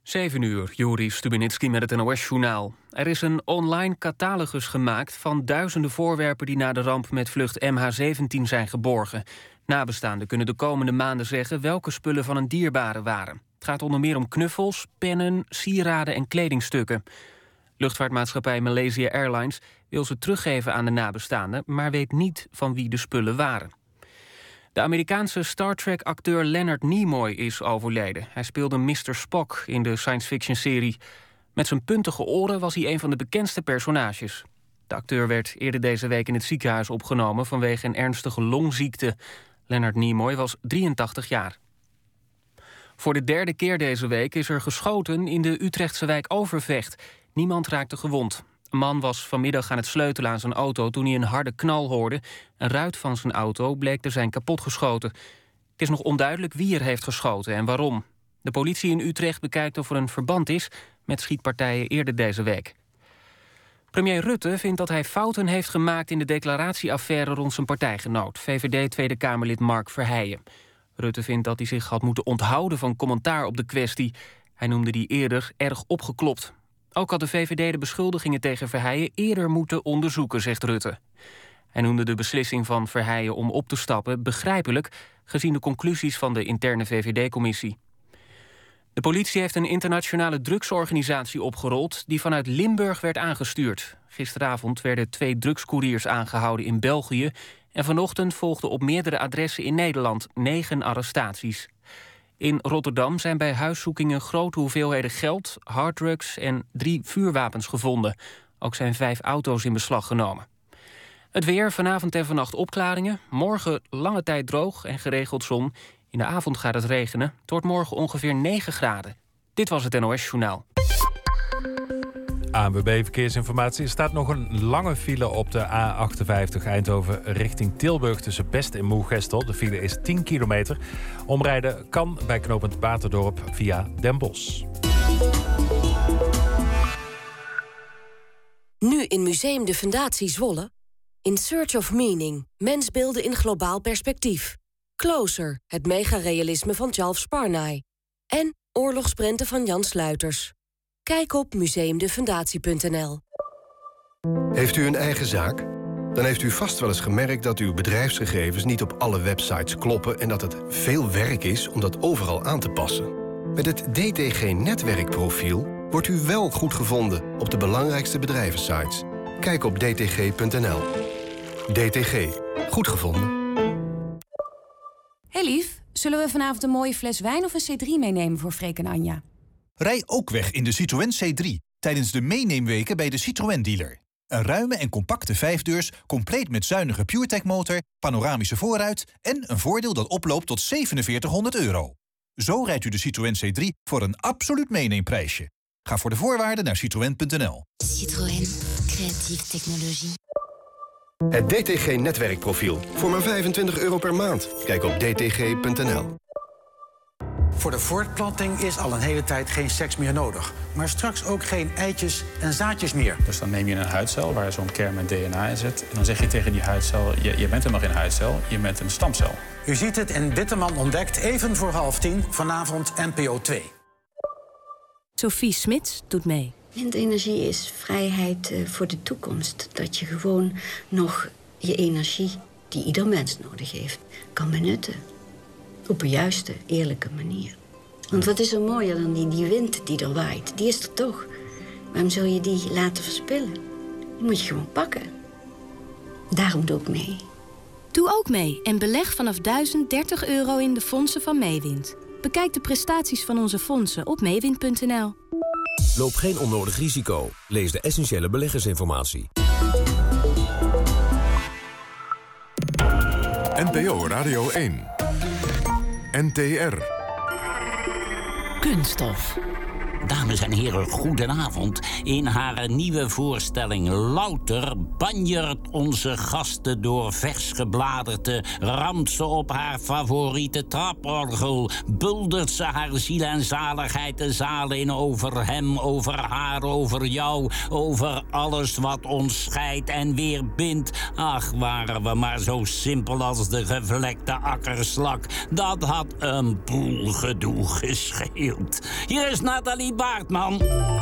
7 uur, Juri Stubenitski met het NOS-journaal. Er is een online catalogus gemaakt van duizenden voorwerpen die na de ramp met vlucht MH17 zijn geborgen. Nabestaanden kunnen de komende maanden zeggen welke spullen van een dierbare waren. Het gaat onder meer om knuffels, pennen, sieraden en kledingstukken. Luchtvaartmaatschappij Malaysia Airlines wil ze teruggeven aan de nabestaanden, maar weet niet van wie de spullen waren. De Amerikaanse Star Trek-acteur Leonard Nimoy is overleden. Hij speelde Mr. Spock in de science-fiction-serie. Met zijn puntige oren was hij een van de bekendste personages. De acteur werd eerder deze week in het ziekenhuis opgenomen vanwege een ernstige longziekte. Leonard Nimoy was 83 jaar. Voor de derde keer deze week is er geschoten in de Utrechtse wijk Overvecht. Niemand raakte gewond. Een man was vanmiddag aan het sleutelen aan zijn auto toen hij een harde knal hoorde. Een ruit van zijn auto bleek te zijn kapotgeschoten. Het is nog onduidelijk wie er heeft geschoten en waarom. De politie in Utrecht bekijkt of er een verband is met schietpartijen eerder deze week. Premier Rutte vindt dat hij fouten heeft gemaakt in de declaratieaffaire rond zijn partijgenoot, VVD Tweede Kamerlid Mark Verheijen. Rutte vindt dat hij zich had moeten onthouden van commentaar op de kwestie. Hij noemde die eerder erg opgeklopt. Ook had de VVD de beschuldigingen tegen Verheijen eerder moeten onderzoeken, zegt Rutte. Hij noemde de beslissing van Verheijen om op te stappen begrijpelijk, gezien de conclusies van de interne VVD-commissie. De politie heeft een internationale drugsorganisatie opgerold die vanuit Limburg werd aangestuurd. Gisteravond werden 2 drugscouriers aangehouden in België en vanochtend volgden op meerdere adressen in Nederland 9 arrestaties. In Rotterdam zijn bij huiszoekingen grote hoeveelheden geld, harddrugs en 3 vuurwapens gevonden. Ook zijn 5 auto's in beslag genomen. Het weer, vanavond en vannacht opklaringen. Morgen lange tijd droog en geregeld zon. In de avond gaat het regenen. Het wordt morgen ongeveer 9 graden. Dit was het NOS-journaal. ANWB Verkeersinformatie. Er staat nog een lange file op de A58 Eindhoven richting Tilburg tussen Best en Moergestel. De file is 10 kilometer. Omrijden kan bij knooppunt Baterdorp via Den Bosch. Nu in Museum de Fundatie Zwolle. In Search of Meaning. Mensbeelden in globaal perspectief. Closer, het megarealisme van Charles Sparnaay. En oorlogsprenten van Jan Sluiters. Kijk op museumdefundatie.nl. Heeft u een eigen zaak? Dan heeft u vast wel eens gemerkt dat uw bedrijfsgegevens niet op alle websites kloppen en dat het veel werk is om dat overal aan te passen. Met het DTG-netwerkprofiel wordt u wel goed gevonden op de belangrijkste bedrijvensites. Kijk op dtg.nl. DTG. Goed gevonden. Hey lief, zullen we vanavond een mooie fles wijn of een C3 meenemen voor Freek en Anja? Rij ook weg in de Citroën C3 tijdens de meeneemweken bij de Citroën dealer. Een ruime en compacte 5-deurs, compleet met zuinige PureTech motor, panoramische voorruit en een voordeel dat oploopt tot €4700. Zo rijdt u de Citroën C3 voor een absoluut meeneemprijsje. Ga voor de voorwaarden naar citroën.nl. Citroën. Creatieve technologie. Het DTG-netwerkprofiel. Voor maar €25 per maand. Kijk op dtg.nl. Voor de voortplanting is al een hele tijd geen seks meer nodig. Maar straks ook geen eitjes en zaadjes meer. Dus dan neem je een huidcel waar zo'n kern met DNA in zit. En dan zeg je tegen die huidcel, je bent helemaal geen huidcel, je bent een stamcel. U ziet het in Witteman ontdekt, even voor 9:30, vanavond NPO 2. Sophie Smits doet mee. Windenergie is vrijheid voor de toekomst. Dat je gewoon nog je energie, die ieder mens nodig heeft, kan benutten. Op een juiste, eerlijke manier. Want wat is er mooier dan die wind die er waait? Die is er toch. Waarom zou je die laten verspillen? Die moet je gewoon pakken. Daarom doe ik mee. Doe ook mee en beleg vanaf €1030 in de fondsen van Meewind. Bekijk de prestaties van onze fondsen op meewind.nl. Loop geen onnodig risico. Lees de essentiële beleggersinformatie. NPO Radio 1. NTR. Kunststof. Dames en heren, goedenavond. In haar nieuwe voorstelling Louter banjert onze gasten door vers gebladerte, ramt ze op haar favoriete traporgel, buldert ze haar ziel en zaligheid de zalen in over hem, over haar, over jou, over alles wat ons scheidt en weer bindt. Ach, waren we maar zo simpel als de gevlekte akkerslak. Dat had een boel gedoe gescheeld. Hier is Nathalie Baartman.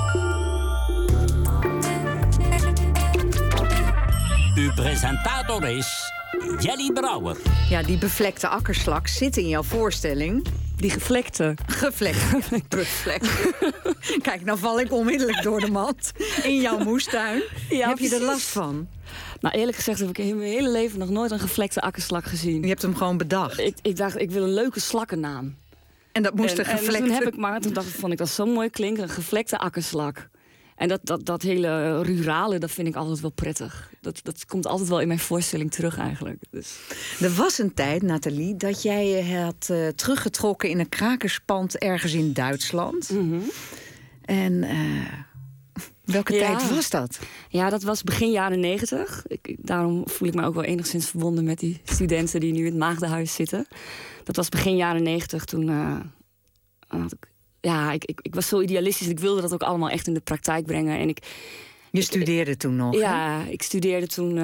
Uw presentator is Jelly Brouwer. Ja, die bevlekte akkerslak zit in jouw voorstelling. Die gevlekte. Bevlekte. Kijk, nou val ik onmiddellijk door de mat. In jouw moestuin. Ja, heb je er last van? Nou, eerlijk gezegd heb ik in mijn hele leven nog nooit een gevlekte akkerslak gezien. Je hebt hem gewoon bedacht? Ik dacht, ik wil een leuke slakkennaam. En dat moest een gevlekte... Toen vond ik dat zo mooi klinken, een gevlekte akkerslak. En dat hele rurale, dat vind ik altijd wel prettig. Dat komt altijd wel in mijn voorstelling terug eigenlijk. Dus. Er was een tijd, Nathalie, dat jij je had teruggetrokken in een krakerspand ergens in Duitsland. Mm-hmm. En welke tijd was dat? Ja, dat was begin jaren 90. Daarom voel ik me ook wel enigszins verbonden met die studenten die nu in het Maagdenhuis zitten. Dat was begin jaren 90 toen... Ik was zo idealistisch. Ik wilde dat ook allemaal echt in de praktijk brengen. En je studeerde toen nog? Ja, ik studeerde toen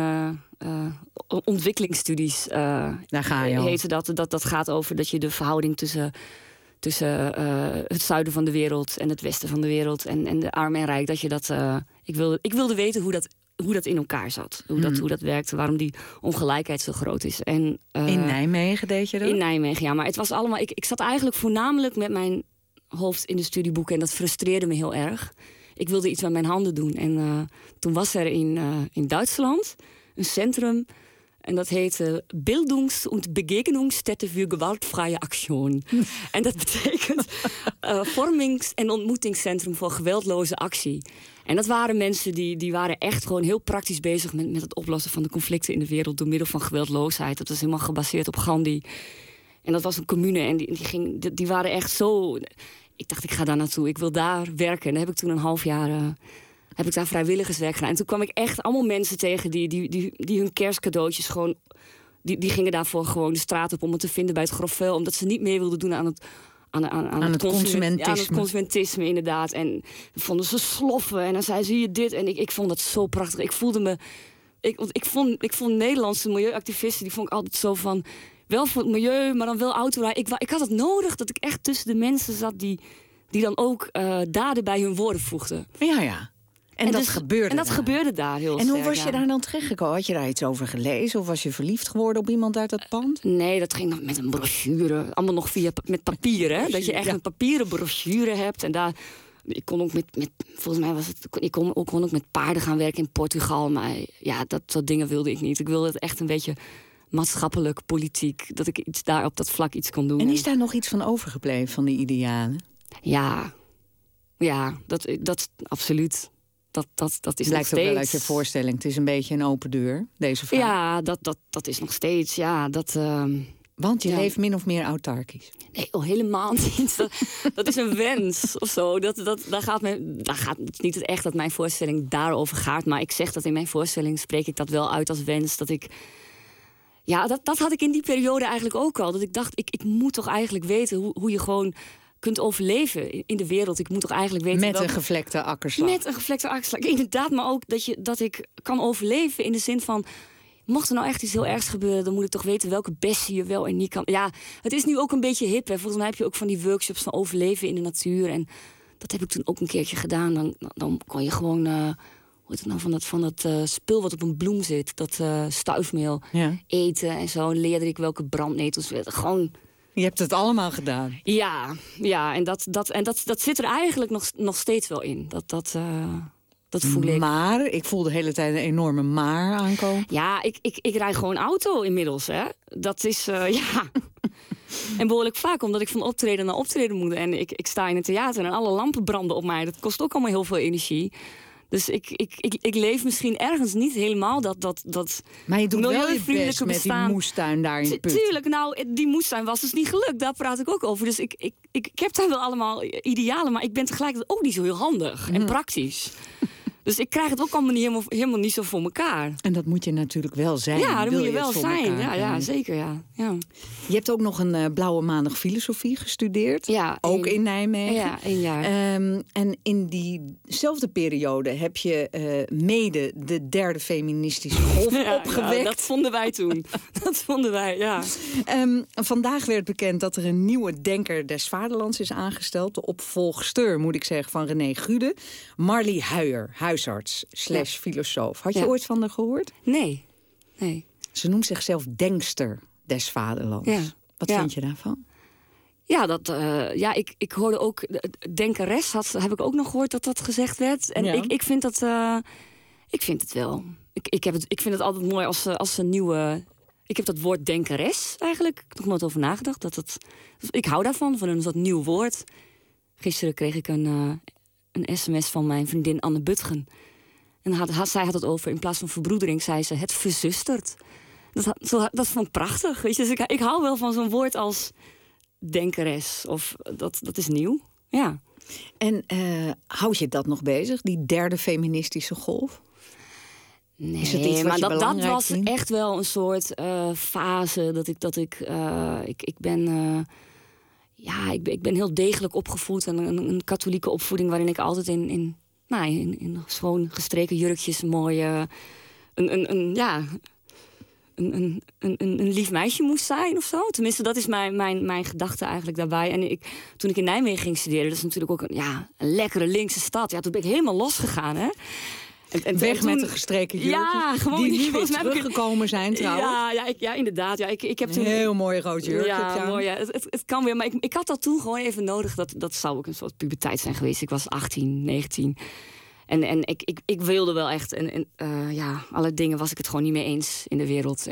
ontwikkelingsstudies. Daar ga je al. Heette dat gaat over dat je de verhouding tussen het zuiden van de wereld en het westen van de wereld en de arm en rijk. Dat je dat. Ik wilde weten hoe dat in elkaar zat. Hoe dat werkte, waarom die ongelijkheid zo groot is. En, in Nijmegen deed je dat? In Nijmegen, ja. Maar het was allemaal... Ik zat eigenlijk voornamelijk met mijn hoofd in de studieboeken en dat frustreerde me heel erg. Ik wilde iets met mijn handen doen. En toen was er in Duitsland een centrum en dat heette Bildungs- und Begegnungsstätte für gewaltfreie Aktion. En dat betekent vormings- en ontmoetingscentrum voor geweldloze actie. En dat waren mensen die waren echt gewoon heel praktisch bezig met het oplossen van de conflicten in de wereld door middel van geweldloosheid. Dat was helemaal gebaseerd op Gandhi. En dat was een commune en die waren echt zo... Ik dacht, ik ga daar naartoe, ik wil daar werken. En dan heb ik toen een half jaar heb ik daar vrijwilligerswerk gedaan. En toen kwam ik echt allemaal mensen tegen die hun kerstcadeautjes gewoon... Die gingen daarvoor gewoon de straat op om het te vinden bij het grofvuil. Omdat ze niet meer wilden doen aan het consumentisme. Aan het consumentisme, inderdaad. En vonden ze sloffen. En dan zei zie je dit. En ik vond dat zo prachtig. Ik voelde me... Ik vond Nederlandse milieuactivisten, die vond ik altijd zo van... Wel voor het milieu, maar dan wel autorijden. Ik had het nodig dat ik echt tussen de mensen zat die dan ook daden bij hun woorden voegden. Ja. En dat gebeurde En dat gebeurde daar heel sterk. En hoe was je daar dan terechtgekomen? Had je daar iets over gelezen? Of was je verliefd geworden op iemand uit dat pand? Nee, dat ging nog met een brochure. Allemaal nog met papier, hè? Dat je echt een papieren brochure hebt. En daar... Ik kon ook volgens mij was het... Ik kon ook met paarden gaan werken in Portugal. Maar ja, dat soort dingen wilde ik niet. Ik wilde het echt een beetje... maatschappelijk, politiek, dat ik iets daar op dat vlak iets kon doen. En is daar nog iets van overgebleven, van die idealen? Ja, dat absoluut. Dat is nog steeds. Lijkt ook wel uit je voorstelling. Het is een beetje een open deur, deze vraag. Ja, dat is nog steeds, ja. Want je leeft min of meer autarkisch. Nee, helemaal niet. Dat is een wens of zo. Het is niet echt dat mijn voorstelling daarover gaat, maar ik zeg dat in mijn voorstelling, spreek ik dat wel uit als wens, dat ik... Ja, dat had ik in die periode eigenlijk ook al. Dat ik dacht, ik moet toch eigenlijk weten hoe je gewoon kunt overleven in de wereld. Ik moet toch eigenlijk weten... Met een gevlekte akkerslag. Met een gevlekte akkerslag, inderdaad. Maar ook dat ik kan overleven in de zin van... Mocht er nou echt iets heel ergs gebeuren, dan moet ik toch weten welke bessen je wel en niet kan. Ja, het is nu ook een beetje hip. Hè. Volgens mij heb je ook van die workshops van overleven in de natuur. En dat heb ik toen ook een keertje gedaan. Dan kon je gewoon... Hoe heet het nou, van dat spul wat op een bloem zit. Dat stuifmeel eten en zo. Leerde ik welke brandnetels werden. Gewoon... Je hebt het allemaal gedaan. Ja, en dat zit er eigenlijk nog steeds wel in. Dat voel ik. Maar, ik voel de hele tijd een enorme maar aankomen. Ja, ik rijd gewoon auto inmiddels, hè. Dat is, En behoorlijk vaak, omdat ik van optreden naar optreden moet. En ik sta in het theater en alle lampen branden op mij. Dat kost ook allemaal heel veel energie. Dus ik leef misschien ergens niet helemaal dat maar je doet wel je best met die moestuin daar in de put. Tuurlijk, nou, die moestuin was dus niet gelukt. Daar praat ik ook over. Dus ik heb daar wel allemaal idealen, maar ik ben tegelijkertijd ook niet zo heel handig en praktisch. Dus ik krijg het ook allemaal helemaal niet zo voor elkaar. En dat moet je natuurlijk wel zijn. Ja, dat moet je wel zijn. Ja, zeker. Ja. Je hebt ook nog een Blauwe Maandag filosofie gestudeerd. Ja, ook in Nijmegen. Ja, 1 jaar. En in diezelfde periode heb je mede de derde feministische golf opgewekt. Ja, dat vonden wij toen. Dat vonden wij, ja. Vandaag werd bekend dat er een nieuwe denker des vaderlands is aangesteld. De opvolgster, moet ik zeggen, van René Gude. Marlie Huijer, huisarts / filosoof. Had je ooit van haar gehoord? Nee. Ze noemt zichzelf denkster des vaderlands. Ja. Wat vind je daarvan? Ja, ik hoorde ook... Denkeres heb ik ook nog gehoord dat gezegd werd. En ik vind dat... ik vind het wel. Ik vind het altijd mooi als een nieuwe... Ik heb dat woord denkeres eigenlijk nog nooit over nagedacht. Ik hou daarvan, van een wat nieuw woord. Gisteren kreeg ik een sms van mijn vriendin Anne Butgen. En zij had het over, in plaats van verbroedering, zei ze het verzustert. Dat vond ik prachtig. Weet je? Dus ik hou wel van zo'n woord als denkeres. Of dat is nieuw. Ja. En houd je dat nog bezig, die derde feministische golf? Nee, is het iets maar dat was vindt? echt wel een soort fase ik ben heel degelijk opgevoed en een katholieke opvoeding waarin ik altijd in schoon gestreken jurkjes mooie een lief meisje moest zijn of zo. Tenminste, dat is mijn gedachte eigenlijk daarbij. En toen ik in Nijmegen ging studeren, dat is natuurlijk ook een lekkere linkse stad. Ja, toen ben ik helemaal losgegaan, hè. En weg met de gestreken jurkjes. Ja, gewoon die nu weer teruggekomen zijn trouwens. Ja, inderdaad. Ja, ik heb toen een heel mooi rood jurkje. Ja, mooi. Ja. Het kan weer, maar ik had dat toen gewoon even nodig. Dat zou ook een soort puberteit zijn geweest. Ik was 18, 19. En ik wilde wel echt. Alle dingen was ik het gewoon niet mee eens in de wereld.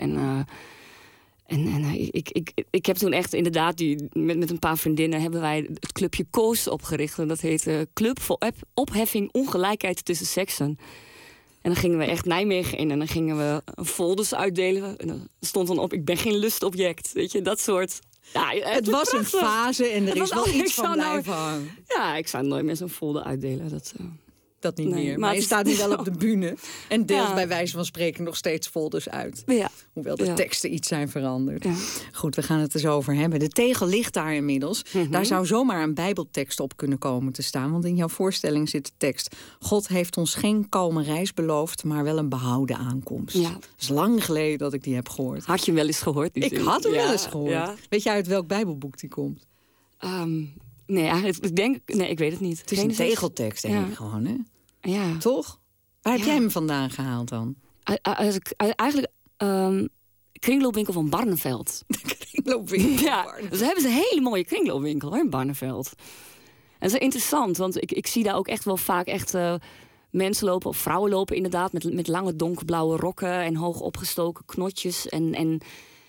Ik heb toen echt inderdaad met een paar vriendinnen hebben wij het clubje Koos opgericht. En dat heette Club voor Opheffing Ongelijkheid tussen Seksen. En dan gingen we echt Nijmegen in en dan gingen we folders uitdelen. En dan stond dan op, ik ben geen lustobject. Weet je, dat soort... Ja, het was een fase en er is wel iets van blijven hangen. Ja, ik zou nooit meer zo'n folder uitdelen. Dat niet meer. Maar je staat nu wel op de bühne en deelt bij wijze van spreken nog steeds folders uit. Ja. Hoewel de teksten iets zijn veranderd. Ja. Goed, we gaan het eens over hebben. De tegel ligt daar inmiddels. Mm-hmm. Daar zou zomaar een bijbeltekst op kunnen komen te staan. Want in jouw voorstelling zit de tekst: God heeft ons geen kalme reis beloofd, maar wel een behouden aankomst. Ja. Het is lang geleden dat ik die heb gehoord. Had je hem wel eens gehoord? Ik had hem wel eens gehoord. Ja. Weet jij uit welk bijbelboek die komt? Nee, eigenlijk, ik weet het niet. Het is een tegeltekst, denk ik gewoon, hè? Ja. Toch? Waar heb jij hem vandaan gehaald dan? Eigenlijk kringloopwinkel van Barneveld. Kringloopwinkel. Ja, dus hebben ze een hele mooie kringloopwinkel in Barneveld. En dat is interessant, want ik zie daar ook echt wel vaak echt mensen lopen, of vrouwen lopen inderdaad, met lange donkerblauwe rokken en hoog opgestoken knotjes en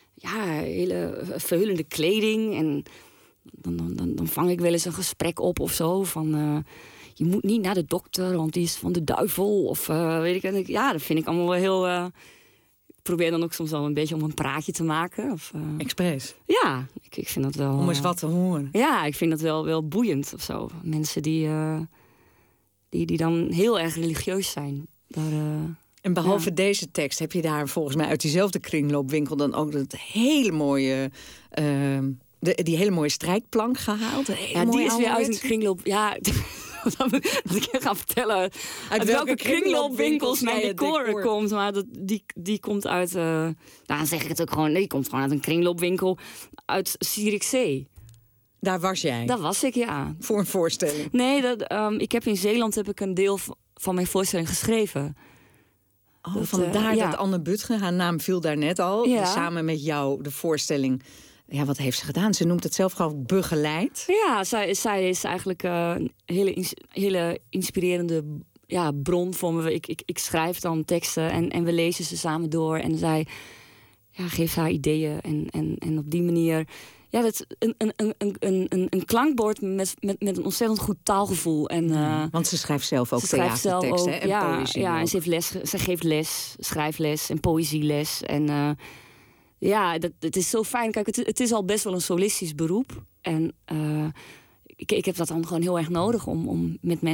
hele verhullende kleding. En dan vang ik wel eens een gesprek op of zo van... je moet niet naar de dokter, want die is van de duivel. Of weet ik. Ja, dat vind ik allemaal wel heel... Ik probeer dan ook soms wel een beetje om een praatje te maken. Expres? Ja, ik vind dat wel... Om eens wat te horen. Ja, ik vind dat wel boeiend of zo. Mensen die dan heel erg religieus zijn. En behalve deze tekst heb je daar volgens mij uit diezelfde kringloopwinkel dan ook dat hele mooie... die hele mooie strijkplank gehaald. Die is weer uit een kringloop... Ja, dat ik je ga vertellen uit welke kringloopwinkels mijn decor komt. Maar die komt uit... dan zeg ik het ook gewoon... Die komt gewoon uit een kringloopwinkel uit Zierikzee. Daar was jij? Daar was ik, ja. Voor een voorstelling? Nee, ik heb in Zeeland een deel van mijn voorstelling geschreven. Vandaar dat Anne Butgen, haar naam viel daar net al. Ja. Samen met jou de voorstelling... Ja, wat heeft ze gedaan? Ze noemt het zelf gewoon begeleid. Ja, zij is eigenlijk een hele inspirerende bron voor me. Ik schrijf dan teksten en we lezen ze samen door. En zij geeft haar ideeën. En op die manier... Ja, dat is een klankbord met een ontzettend goed taalgevoel. Want ze schrijft zelf ook theaterteksten en poëzie. Ja, en ze geeft les, schrijfles en poëzieles. En... het is zo fijn. Kijk, het is al best wel een solistisch beroep. En ik heb dat dan gewoon heel erg nodig om met mensen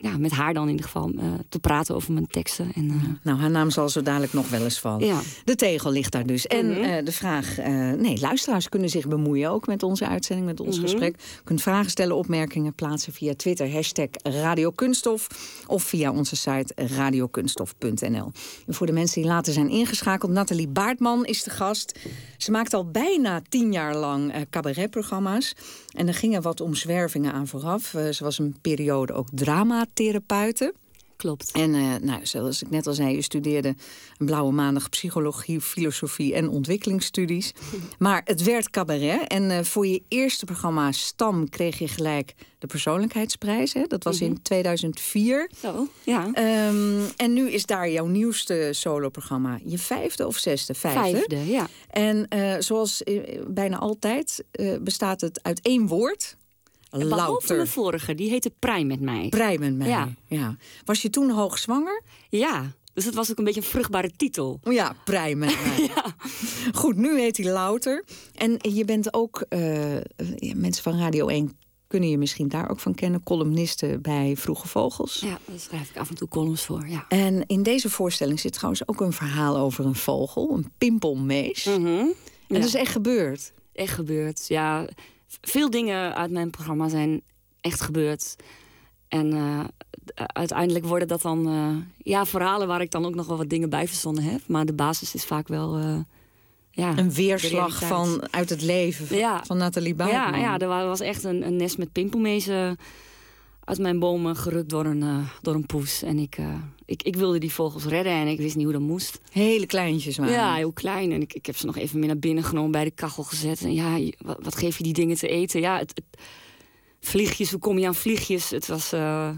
met haar dan in ieder geval te praten over mijn teksten. En, Nou, haar naam zal zo dadelijk nog wel eens vallen. Ja. De tegel ligt daar dus. En de vraag... luisteraars kunnen zich bemoeien ook met onze uitzending, met ons gesprek. Je kunt vragen stellen, opmerkingen plaatsen via Twitter, #RadioKunststof of via onze site radiokunststof.nl. En voor de mensen die later zijn ingeschakeld, Nathalie Baartman is de gast. Ze maakt al bijna 10 jaar lang cabaretprogramma's. En er gingen wat omzwervingen aan vooraf. Ze was een periode ook dramatherapeute. Klopt. En zoals ik net al zei, je studeerde een blauwe maandag psychologie, filosofie en ontwikkelingsstudies. Maar het werd cabaret. En voor je eerste programma Stam kreeg je gelijk de persoonlijkheidsprijs. Hè? Dat was in 2004. Zo, ja. En nu is daar jouw nieuwste soloprogramma. Je 5e of 6e? 5e, ja. En zoals bijna altijd bestaat het uit 1 woord. Behalve de vorige, die heette Prei met mij. Prei met mij, ja. Was je toen hoogzwanger? Ja, dus het was ook een beetje een vruchtbare titel. Ja, Prei met mij. Ja. Goed, nu heet hij Louter. En je bent ook, mensen van Radio 1 kunnen je misschien daar ook van kennen, columniste bij Vroege Vogels. Ja, daar schrijf ik af en toe columns voor, ja. En in deze voorstelling zit trouwens ook een verhaal over een vogel, een pimpelmees. En dat is echt gebeurd. Echt gebeurd, ja. Veel dingen uit mijn programma zijn echt gebeurd. En uiteindelijk worden dat dan verhalen waar ik dan ook nog wel wat dingen bij verzonnen heb. Maar de basis is vaak wel een weerslag uit het leven van Nathalie Baartman. Ja, er was echt een nest met pimpelmezen uit mijn bomen gerukt door een poes. En ik wilde die vogels redden en ik wist niet hoe dat moest. Hele kleintjes waren. Ja, heel klein. En ik heb ze nog even mee naar binnen genomen, bij de kachel gezet. En wat geef je die dingen te eten? Ja, vliegjes, hoe kom je aan vliegjes? Het was...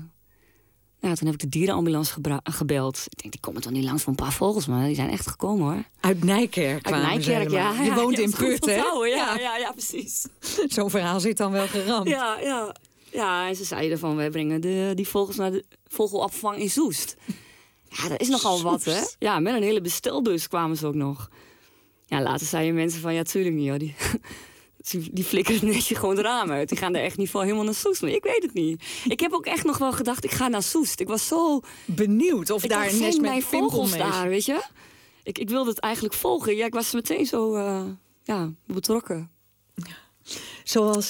toen heb ik de dierenambulance gebeld. Ik denk, die komen toch niet langs voor een paar vogels, maar die zijn echt gekomen, hoor. Uit Nijkerk. Uit Nijkerk, ja. Je woont in Putt, hè? Ja, precies. Zo'n verhaal zit dan wel geramd. Ja, en ze zeiden van, wij brengen die vogels naar de vogelopvang in Soest. Ja, dat is nogal wat, hè? Ja, met een hele bestelbus kwamen ze ook nog. Ja, later zeiden mensen van, ja, tuurlijk niet, hoor. Die flikkeren het netje gewoon de ramen uit. Die gaan er echt niet voor helemaal naar Soest. Maar ik weet het niet. Ik heb ook echt nog wel gedacht, ik ga naar Soest. Ik was zo benieuwd of daar een nest met vogels daar, weet je? Ik wilde het eigenlijk volgen. Ja, ik was meteen zo betrokken. Zoals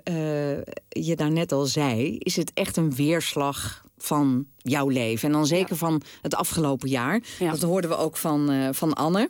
je daarnet al zei, is het echt een weerslag van jouw leven. En dan zeker van het afgelopen jaar. Ja. Dat hoorden we ook van Anne.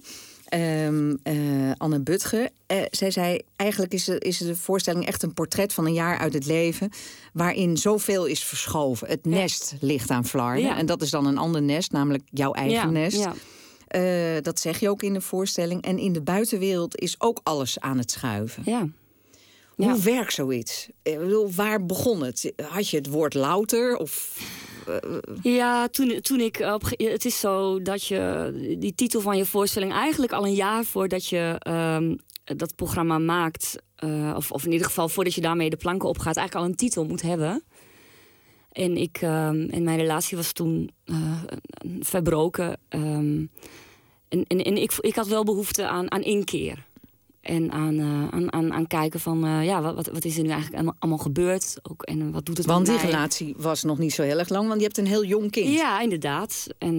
Anne Butge. Zij zei, eigenlijk is de voorstelling echt een portret van een jaar uit het leven, waarin zoveel is verschoven. Het nest ligt aan Vlaarden. Ja. En dat is dan een ander nest, namelijk jouw eigen nest. Ja. Dat zeg je ook in de voorstelling. En in de buitenwereld is ook alles aan het schuiven. Ja. Hoe werkt zoiets? Ik bedoel, waar begon het? Had je het woord louter? Of... Ja, toen ik het is zo dat je die titel van je voorstelling eigenlijk al een jaar voordat je dat programma maakt, of in ieder geval voordat je daarmee de planken opgaat, eigenlijk al een titel moet hebben. En mijn relatie was toen verbroken. En ik had wel behoefte aan inkeer. En aan kijken van, wat is er nu eigenlijk allemaal gebeurd? Ook, en wat doet het want met die mij? relatie was nog niet zo heel erg lang, want je hebt een heel jong kind. Ja, inderdaad. En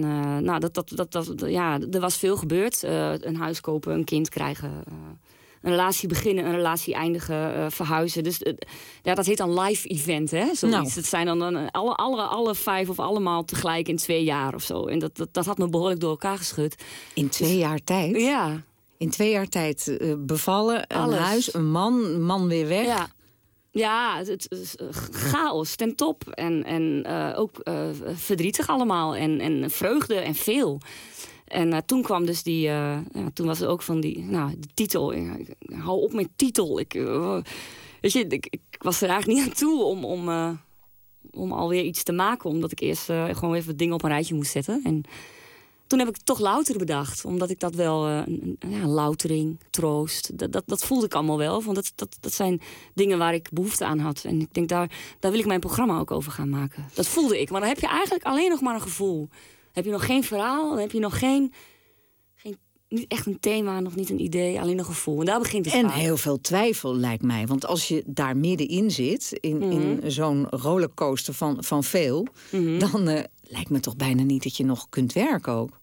er was veel gebeurd. Een huis kopen, een kind krijgen, een relatie beginnen, een relatie eindigen, verhuizen. Dus dat heet dan live event, hè? Zoiets. Het zijn dan alle 5 of allemaal tegelijk in 2 jaar of zo. En dat had me behoorlijk door elkaar geschud. In 2 jaar tijd? Ja. In 2 jaar tijd bevallen, een huis, een man weer weg. Ja, het is chaos ten top. En ook verdrietig allemaal. En vreugde en veel. En toen kwam dus toen was het ook van de titel. Hou op met titel. Ik was er eigenlijk niet aan toe om alweer iets te maken. Omdat ik eerst gewoon even dingen op een rijtje moest zetten. En toen heb ik toch louter bedacht. Omdat ik dat wel, loutering, troost, dat voelde ik allemaal wel. Want dat zijn dingen waar ik behoefte aan had. En ik denk, daar wil ik mijn programma ook over gaan maken. Dat voelde ik. Maar dan heb je eigenlijk alleen nog maar een gevoel. Heb je nog geen verhaal, dan heb je nog geen niet echt een thema, nog niet een idee, alleen een gevoel. En daar begint het vaak. Heel veel twijfel, lijkt mij. Want als je daar middenin zit, in zo'n rollercoaster van veel... dan lijkt me toch bijna niet dat je nog kunt werken ook.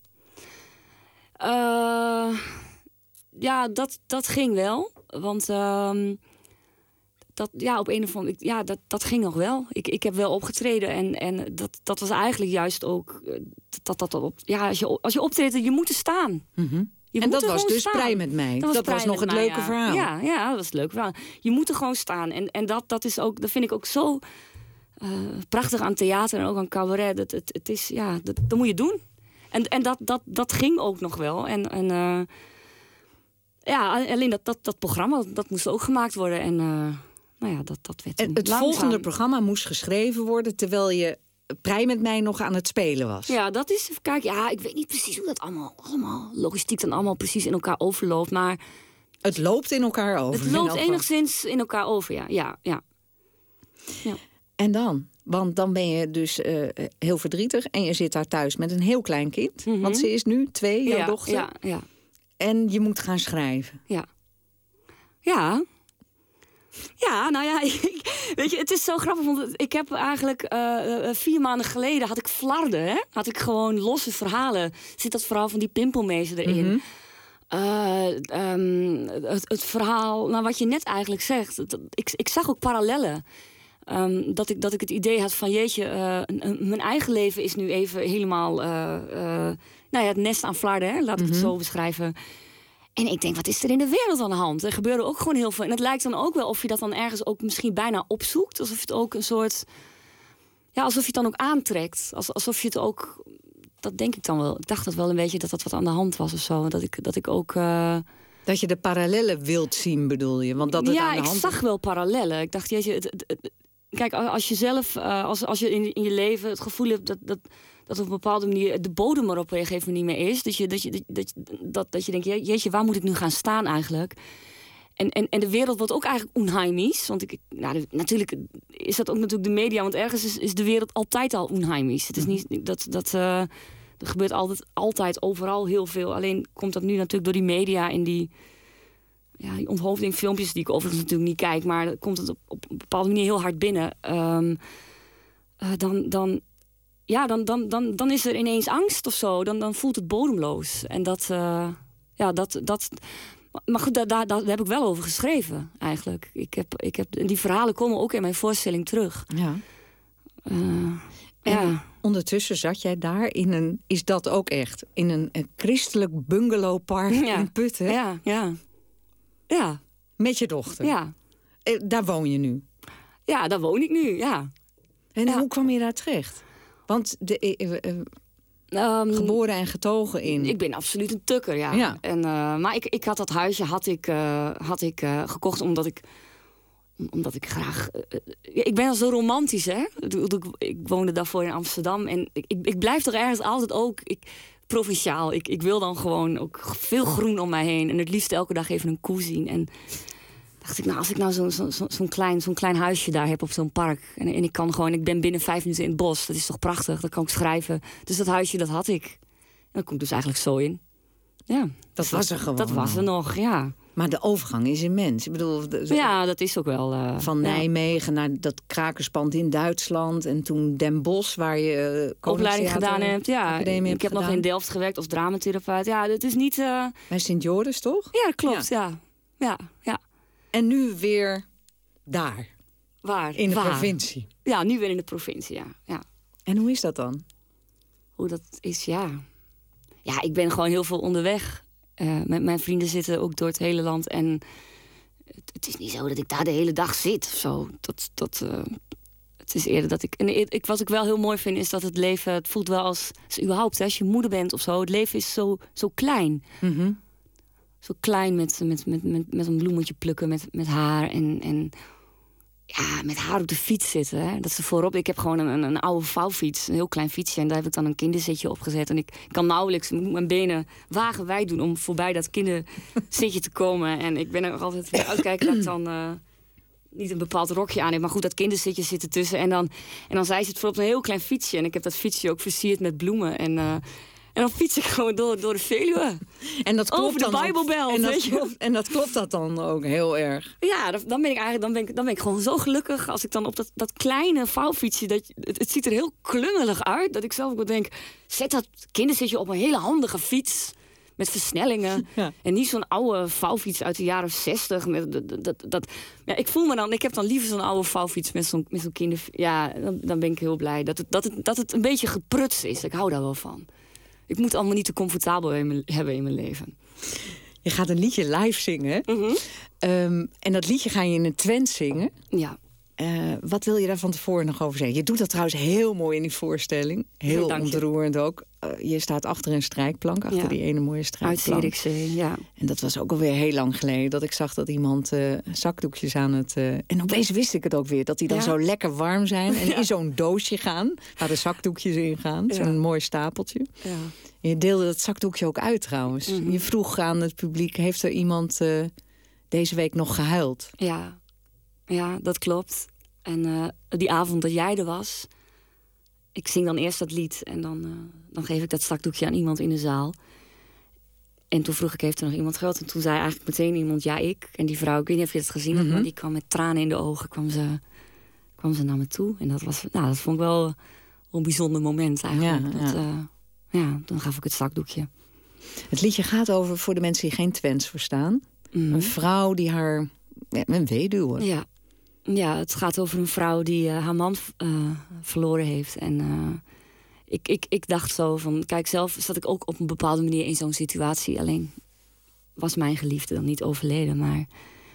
Ja, dat ging wel. Want op een of andere... dat ging nog wel. Ik heb wel opgetreden. En dat was eigenlijk juist ook... als je optreedt, je moet er staan. En dat was dus Prij met mij. Dat was nog het leuke verhaal. Ja, dat was het leuke verhaal. Je moet er gewoon staan. En dat is ook, dat vind ik ook zo prachtig aan theater en ook aan cabaret. Het is, dat moet je doen. En dat ging ook nog wel. Alleen dat programma, dat moest ook gemaakt worden. En dat werd toen het volgende programma moest geschreven worden terwijl je Prij met mij nog aan het spelen was. Ja, dat is, even kijken. Ja, ik weet niet precies hoe dat allemaal logistiek dan allemaal precies in elkaar overloopt, maar het loopt in elkaar over. Het loopt enigszins in elkaar over, ja. En dan? Want dan ben je dus heel verdrietig en je zit daar thuis met een heel klein kind. Want ze is nu 2, jouw dochter. Ja. En je moet gaan schrijven. Ja, nou ja, weet je, het is zo grappig, want ik heb eigenlijk 4 maanden geleden had ik flarden, hè? Had ik gewoon losse verhalen. Zit dat verhaal van die pimpelmeester erin? Het verhaal, nou wat je net eigenlijk zegt, ik zag ook parallellen. Dat ik het idee had van jeetje, mijn eigen leven is nu even helemaal het nest aan flarden, hè? Laat ik het zo beschrijven. En ik denk, wat is er in de wereld aan de hand? Er gebeurde ook gewoon heel veel. En het lijkt dan ook wel of je dat dan ergens ook misschien bijna opzoekt. Alsof je het ook een soort... Ja, alsof je het dan ook aantrekt. Alsof je het ook... Dat denk ik dan wel. Ik dacht dat wel een beetje dat wat aan de hand was of zo. Dat ik ook... Dat je de parallellen wilt zien, bedoel je? Want dat het aan de hand... ik zag wel parallellen. Ik dacht, jeetje... Kijk, als je zelf... Als je in je leven het gevoel hebt dat op een bepaalde manier de bodem er op een gegeven moment niet meer is. Dat je denkt, jeetje, waar moet ik nu gaan staan eigenlijk? En de wereld wordt ook eigenlijk onheimisch. Want natuurlijk is dat ook natuurlijk de media. Want ergens is de wereld altijd al onheimisch. Het is niet er gebeurt altijd overal heel veel. Alleen komt dat nu natuurlijk door die media in die onthoofdingfilmpjes die ik overigens natuurlijk niet kijk. Maar dan komt het op een bepaalde manier heel hard binnen. Dan is er ineens angst of zo. Dan voelt het bodemloos. En maar goed, daar heb ik wel over geschreven, eigenlijk. Die verhalen komen ook in mijn voorstelling terug. Ja. Ondertussen zat jij daar is dat ook echt, in een christelijk bungalowpark in Putten. Ja. Met je dochter. Ja. Daar woon je nu. Ja, daar woon ik nu, ja. En hoe kwam je daar terecht? Want geboren en getogen in... Ik ben absoluut een tukker, ja. Maar ik had dat huisje had ik gekocht omdat ik graag... ik ben al zo romantisch, hè. Ik woonde daarvoor in Amsterdam. En ik blijf toch ergens altijd ook provinciaal. Ik wil dan gewoon ook veel groen om mij heen. En het liefst elke dag even een koe zien. En dacht ik, als ik nou zo'n klein huisje daar heb op zo'n park. En ik ben binnen 5 minuten in het bos. Dat is toch prachtig, dat kan ik schrijven. Dus dat huisje, dat had ik. En daar kom ik dus eigenlijk zo in. Ja. Dat was er gewoon. Dat was er nog, ja. Maar de overgang is immens. Ik bedoel, dat is ook wel... van Nijmegen naar dat krakerspand in Duitsland. En toen Den Bosch, waar je opleiding gedaan hebt. Ja, ik heb nog in Delft gewerkt als dramatherapeut. Ja, het is niet... Bij Sint-Joris, toch? Ja, klopt, ja. En nu weer daar. Waar? In de provincie. Ja, nu weer in de provincie, ja. En hoe is dat dan? Hoe dat is, ja. Ja, ik ben gewoon heel veel onderweg. Met mijn vrienden zitten ook door het hele land. En het is niet zo dat ik daar de hele dag zit of zo. Het is eerder dat ik... wat ik wel heel mooi vind, is dat het leven... Het voelt wel als überhaupt, als je moeder bent of zo... Het leven is zo klein. Mm-hmm. Zo klein met een bloemetje plukken met haar. En met haar op de fiets zitten. Hè. Dat ze voorop... Ik heb gewoon een oude vouwfiets. Een heel klein fietsje. En daar heb ik dan een kinderzitje op gezet. En ik kan nauwelijks mijn benen wagenwijd doen... om voorbij dat kinderzitje te komen. En ik ben er nog altijd weer uitkijken dat ik dan... niet een bepaald rokje aan heb. Maar goed, dat kinderzitje zit ertussen. En dan zij zit voorop een heel klein fietsje. En ik heb dat fietsje ook versierd met bloemen. En En dan fiets ik gewoon door de Veluwe. En dat klopt over de Bijbelbelt. En dat klopt dat dan ook heel erg? Ja, dan ben ik eigenlijk dan ben ik gewoon zo gelukkig als ik dan op dat kleine vouwfietsje... Het ziet er heel klungelig uit, dat ik zelf ook denk... Zet dat kinderzitje op een hele handige fiets... met versnellingen. Ja. En niet zo'n oude vouwfiets uit de jaren 60. Ja, ik voel me dan... Ik heb dan liever zo'n oude vouwfiets met zo'n kinder... Ja, dan ben ik heel blij dat het een beetje geprutst is. Ik hou daar wel van. Ik moet allemaal niet te comfortabel hebben in mijn leven. Je gaat een liedje live zingen. Mm-hmm. En dat liedje ga je in het Twents zingen. Ja. Wat wil je daar van tevoren nog over zeggen? Je doet dat trouwens heel mooi in die voorstelling. Heel ontroerend ook. Je staat achter een strijkplank, achter die ene mooie strijkplank. Uit Zierikzee, ja. En dat was ook alweer heel lang geleden dat ik zag dat iemand zakdoekjes aan het... En opeens wist ik het ook weer, dat die dan zo lekker warm zijn. En in zo'n doosje gaan, waar de zakdoekjes in gaan. Ja. Zo'n mooi stapeltje. Ja. En je deelde dat zakdoekje ook uit trouwens. Mm-hmm. Je vroeg aan het publiek, heeft er iemand deze week nog gehuild? Ja, dat klopt. En die avond dat jij er was... Ik zing dan eerst dat lied en dan geef ik dat zakdoekje aan iemand in de zaal. En toen vroeg ik, heeft er nog iemand gehuild? En toen zei eigenlijk meteen iemand, ja, ik. En die vrouw, ik weet niet of je het gezien hebt... maar die kwam met tranen in de ogen, kwam ze naar me toe. En dat vond ik wel een bijzonder moment eigenlijk. Dan gaf ik het zakdoekje. Het liedje gaat over, voor de mensen die geen Twents verstaan... een vrouw die haar... een weduwe. Ja, het gaat over een vrouw die haar man verloren heeft. En ik dacht zo van... Kijk, zelf zat ik ook op een bepaalde manier in zo'n situatie. Alleen was mijn geliefde dan niet overleden. Maar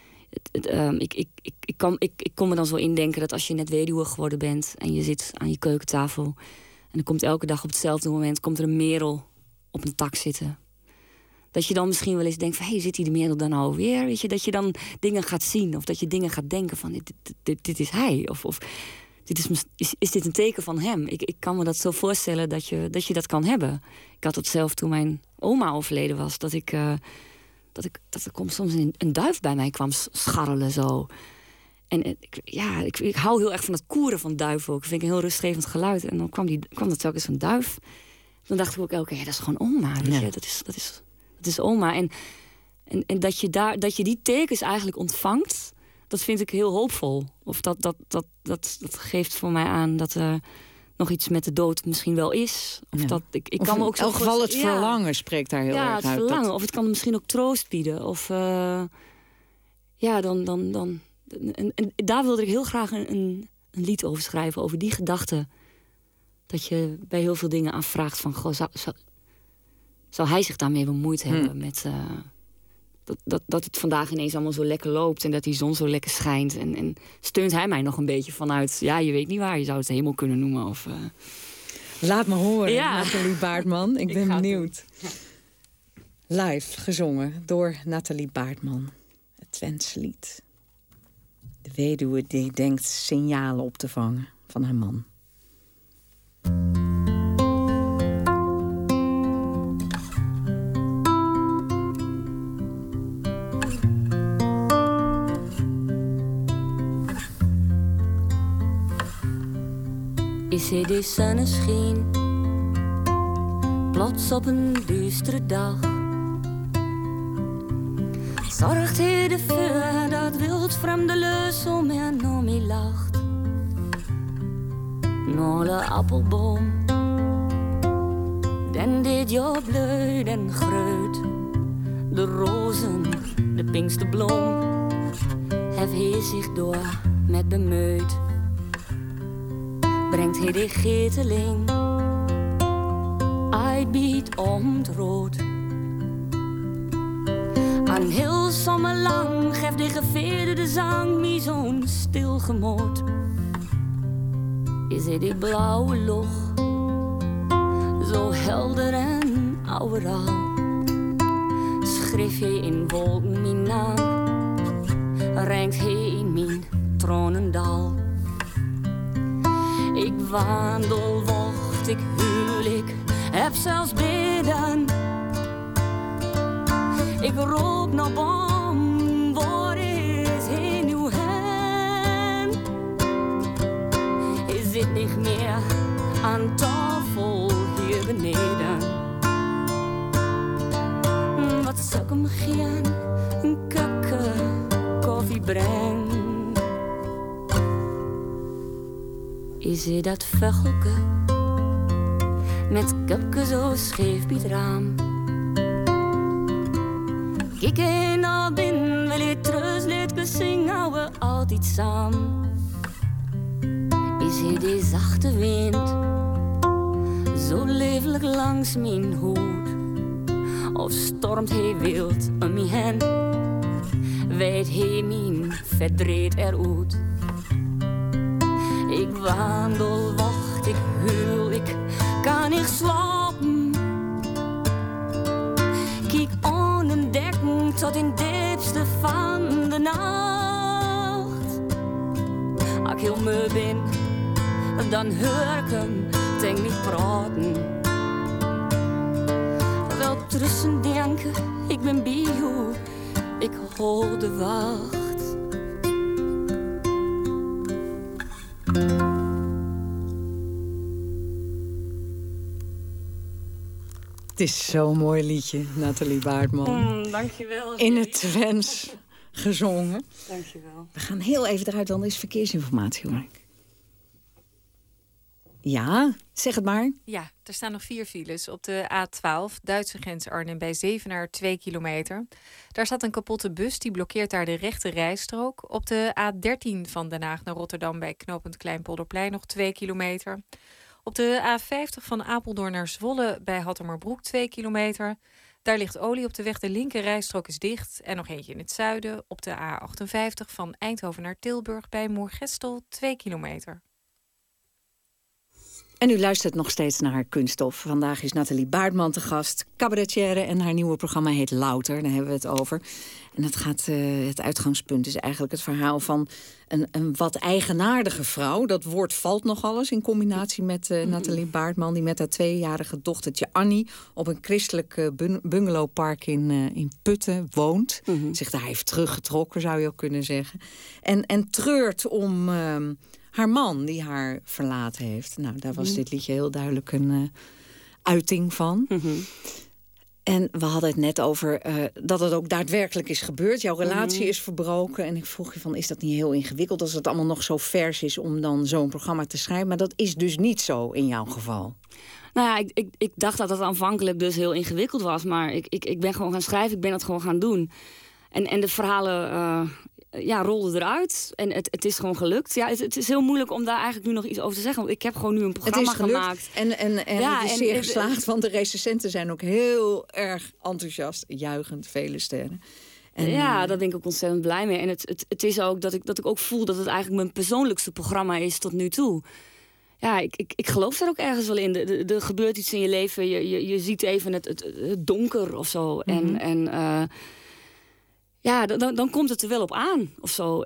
ik kon me dan zo indenken dat als je net weduwe geworden bent... en je zit aan je keukentafel... en dan komt elke dag op hetzelfde moment... komt er een merel op een tak zitten... Dat je dan misschien wel eens denkt van... hey, zit die de merel dan alweer? Weet je, dat je dan dingen gaat zien. Of dat je dingen gaat denken van... dit is hij. Of is dit een teken van hem? Ik kan me dat zo voorstellen dat je dat kan hebben. Ik had het zelf toen mijn oma overleden was. Dat er soms een duif bij mij kwam scharrelen zo. En ik hou heel erg van het koeren van duiven ook. Dat vind ik een heel rustgevend geluid. En dan kwam dat telkens een duif. Dan dacht ik ook elke keer, dat is gewoon oma. Weet je? Dat is oma. En dat je die tekens eigenlijk ontvangt... dat vind ik heel hoopvol. Of dat geeft voor mij aan dat er nog iets met de dood misschien wel is. Of dat ik kan me ook in elk geval het verlangen spreekt daar heel erg uit. Ja, het verlangen. Of het kan misschien ook troost bieden. Of dan... En daar wilde ik heel graag een lied over schrijven. Over die gedachte. Dat je bij heel veel dingen aanvraagt van... Goh, zou hij zich daarmee bemoeid hebben met... Dat het vandaag ineens allemaal zo lekker loopt... en dat die zon zo lekker schijnt. En steunt hij mij nog een beetje vanuit... ja, je weet niet waar, je zou het de hemel kunnen noemen. Of, Laat me horen, Nathalie Baartman. Ik ben benieuwd. Live gezongen door Nathalie Baartman. Het Twentse lied. De weduwe die denkt signalen op te vangen van haar man. Is hij de zonneschijn, plots op een duistere dag. Zorgt hij ervoor dat wildvreemde leus om meer naar mij lacht. Naar de appelboom, dan dit jou bleuid en groot. De rozen, de pinkste bloem, heeft hij zich door met bemeut. Brengt hij de geteling uitbiedt om het rood. Aan heel zomerlang geeft de geveerde zang me zo'n stil gemoed. Is het die blauwe lucht, zo helder en overal. Schreef hij in wolken mijn naam, renkt hij in mijn tronendal. Ik wandel, wacht, ik huil, ik heb zelfs bidden. Ik roep naar bom, waar is hij nu heen? Hij zit niet meer aan tafel hier beneden. als ik hem geen een kukke koffie breng. Is hij dat vuchelke met kupke zo scheef bij het raam? Kijk in naar binnen, wil je trustliedje zingen, houden we altijd samen. Is hij die zachte wind zo lieflijk langs mijn hoed? Of stormt hij wild om me heen? Weet hij mijn verdriet eruit? Ik wandel, wacht, ik huil, ik kan niet slapen. Kijk onder dekken tot in diepste van de nacht. Als ik heel moe ben, dan hoor ik hem denk niet praten. Wel tussen denken, ik ben bij jou, ik hou de wacht. Het is zo'n mooi liedje, Nathalie Baartman. Dankjewel. In het Twents gezongen. Dankjewel. We gaan heel even eruit, dan is verkeersinformatie hoor. Ja, zeg het maar. Ja, er staan nog 4 files. Op de A12, Duitse grens Arnhem bij Zevenaar, 2 kilometer. Daar staat een kapotte bus, die blokkeert daar de rechte rijstrook. Op de A13 van Den Haag naar Rotterdam bij knooppunt Kleinpolderplein nog 2 kilometer. Op de A50 van Apeldoorn naar Zwolle bij Hattemerbroek 2 kilometer. Daar ligt olie op de weg, de linker rijstrook is dicht. En nog eentje in het zuiden. Op de A58 van Eindhoven naar Tilburg bij Moergestel 2 kilometer. En u luistert nog steeds naar Kunststof. Vandaag is Nathalie Baartman te gast, cabaretière, en haar nieuwe programma heet Louter. Daar hebben we het over. En het uitgangspunt is eigenlijk het verhaal van een wat eigenaardige vrouw. Dat woord valt nogal eens in combinatie met Nathalie Baartman, die met haar 2-jarige dochtertje Annie op een christelijk bungalowpark in Putten woont. Zich daar heeft teruggetrokken, zou je ook kunnen zeggen. En treurt om haar man die haar verlaten heeft. Nou, daar was dit liedje heel duidelijk een uiting van. En we hadden het net over dat het ook daadwerkelijk is gebeurd. Jouw relatie is verbroken. En ik vroeg je van, is dat niet heel ingewikkeld als het allemaal nog zo vers is om dan zo'n programma te schrijven? Maar dat is dus niet zo in jouw geval. Nou ja, ik dacht dat het aanvankelijk dus heel ingewikkeld was. Maar ik ben gewoon gaan schrijven, ik ben het gewoon gaan doen. En de verhalen rolden eruit. En het is gewoon gelukt. Ja, het is heel moeilijk om daar eigenlijk nu nog iets over te zeggen. Want ik heb gewoon nu een programma gemaakt. En het is zeer geslaagd, want de recensenten zijn ook heel erg enthousiast. Juichend, vele sterren. En ja, daar ben ik ook ontzettend blij mee. En het is ook dat ik ook voel dat het eigenlijk mijn persoonlijkste programma is tot nu toe. Ja, ik geloof daar ook ergens wel in. Er gebeurt iets in je leven. Je ziet even het donker of zo. Ja, dan komt het er wel op aan of zo.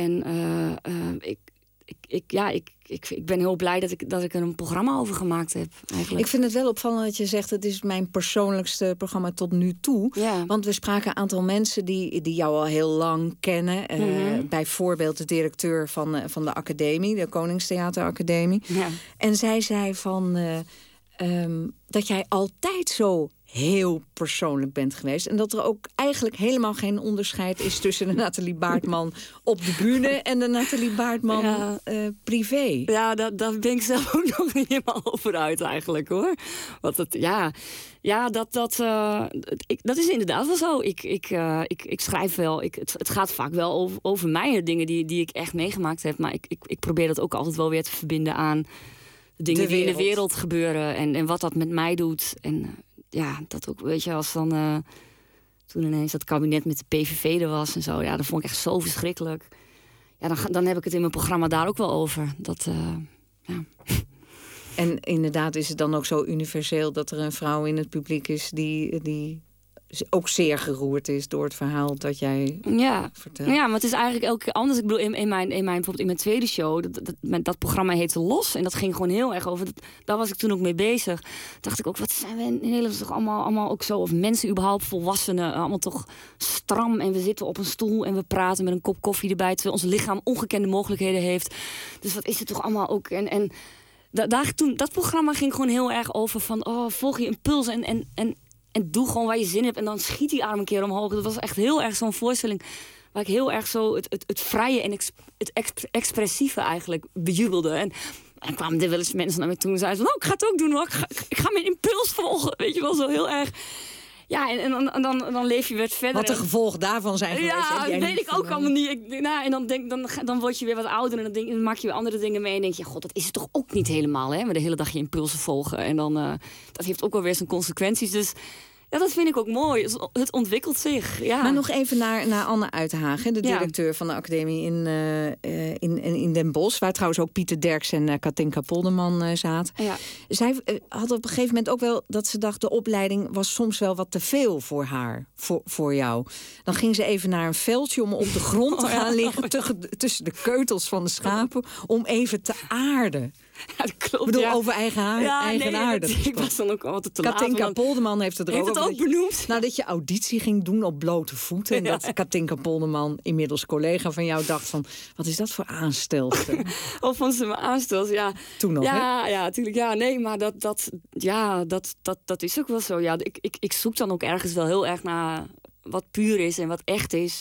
Ik ben heel blij dat ik er een programma over gemaakt heb. Eigenlijk. Ik vind het wel opvallend dat je zegt, het is mijn persoonlijkste programma tot nu toe. Ja. Want we spraken een aantal mensen die jou al heel lang kennen. Bijvoorbeeld de directeur van de academie, de Koningstheateracademie. Ja. En zij zei van dat jij altijd zo heel persoonlijk bent geweest. En dat er ook eigenlijk helemaal geen onderscheid is tussen de Nathalie Baartman op de bühne en de Nathalie Baartman privé. Ja, daar ben ik zelf ook nog niet helemaal over uit eigenlijk, hoor. Want dat is inderdaad wel zo. Ik schrijf wel. Het gaat vaak wel over mij, dingen die ik echt meegemaakt heb. Maar ik probeer dat ook altijd wel weer te verbinden aan de dingen die in de wereld gebeuren. En wat dat met mij doet. En ja, dat ook, weet je, als dan toen ineens dat kabinet met de PVV er was en zo. Ja, dat vond ik echt zo verschrikkelijk. Ja, dan heb ik het in mijn programma daar ook wel over. Ja. En inderdaad is het dan ook zo universeel dat er een vrouw in het publiek is die ook zeer geroerd is door het verhaal dat jij vertelt. Ja, maar het is eigenlijk elke keer anders. Ik bedoel, bijvoorbeeld in mijn tweede show, dat programma heette Los. En dat ging gewoon heel erg over. Daar was ik toen ook mee bezig. Dacht ik ook, wat zijn we in Nederland toch allemaal ook zo? Of mensen überhaupt, volwassenen, allemaal toch stram. En we zitten op een stoel en we praten met een kop koffie erbij, terwijl ons lichaam ongekende mogelijkheden heeft. Dus wat is het toch allemaal ook? Dat programma ging gewoon heel erg over van, volg je impuls en En doe gewoon waar je zin hebt. En dan schiet die arm een keer omhoog. Dat was echt heel erg zo'n voorstelling waar ik heel erg zo het vrije en het expressieve eigenlijk bejubelde. En kwamen er wel eens mensen naar mij toe en zeiden van, ik ga het ook doen hoor. Ik ga mijn impuls volgen. Weet je wel, zo heel erg. Ja, en dan leef je weer verder. Wat de gevolgen daarvan zijn geweest. Ja, dat weet ik ook allemaal niet. En dan word je weer wat ouder en dan maak je weer andere dingen mee. En denk je, god, dat is het toch ook niet helemaal, hè? Maar de hele dag je impulsen volgen. En dan, dat heeft ook wel weer zijn consequenties. Dus ja, dat vind ik ook mooi. Het ontwikkelt zich. Ja. Maar nog even naar Anne Uithagen, de directeur van de academie in Den Bosch. Waar trouwens ook Pieter Derks en Katinka Polderman zaten. Ja. Zij had op een gegeven moment ook wel dat ze dacht, de opleiding was soms wel wat te veel voor haar, voor jou. Dan ging ze even naar een veldje om op de grond te gaan liggen tussen de keutels van de schapen om even te aarden. Ja, dat klopt. Ik bedoel, over eigenaardig. Ik was dan ook altijd te laat. Katinka Polderman heeft het ook benoemd. Dat je auditie ging doen op blote voeten. En dat Katinka Polderman, inmiddels collega van jou, dacht van, wat is dat voor aanstelster? Of vond ze me aanstelster, ja. Toen nog, hè? Ja, natuurlijk. Ja, nee, maar dat is ook wel zo. Ja, ik zoek dan ook ergens wel heel erg naar wat puur is en wat echt is.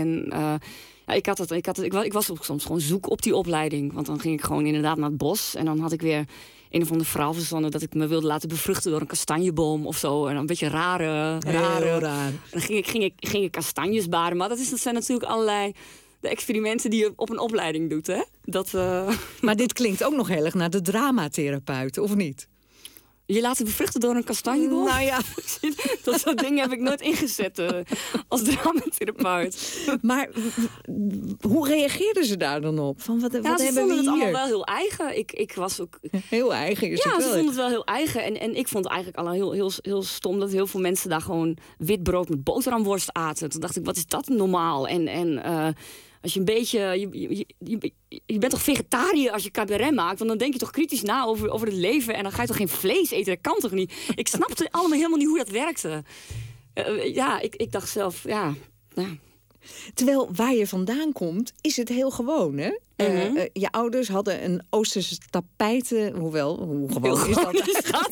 Ik was ook soms gewoon zoek op die opleiding. Want dan ging ik gewoon inderdaad naar het bos. En dan had ik weer een of ander verhaal verzonnen dat ik me wilde laten bevruchten door een kastanjeboom of zo. En dan een beetje rare. Raar. Dan ging ik kastanjes baren. Maar dat zijn natuurlijk allerlei de experimenten die je op een opleiding doet, hè? Maar dit klinkt ook nog heel erg naar de dramatherapeut, of niet? Je laten bevruchten door een kastanjeboom? Nou ja. Dat soort dingen heb ik nooit ingezet als dramatherapeut. Maar hoe reageerden ze daar dan op? Van wat hebben we hier? Ze vonden het allemaal wel heel eigen. Ik was ook... Heel eigen is het wel. Ja, ze vonden het wel heel eigen. En ik vond het eigenlijk al heel stom dat heel veel mensen daar gewoon wit brood met boterhamworst aten. Toen dacht ik, wat is dat normaal? Als je een beetje... Je bent toch vegetariër als je cabaret maakt? Want dan denk je toch kritisch na over het leven. En dan ga je toch geen vlees eten? Dat kan toch niet? Ik snapte allemaal helemaal niet hoe dat werkte. Ik dacht zelf, ja. Terwijl waar je vandaan komt, is het heel gewoon, hè? Je ouders hadden een Oosterse tapijten. Hoewel, hoe gewoon is dat?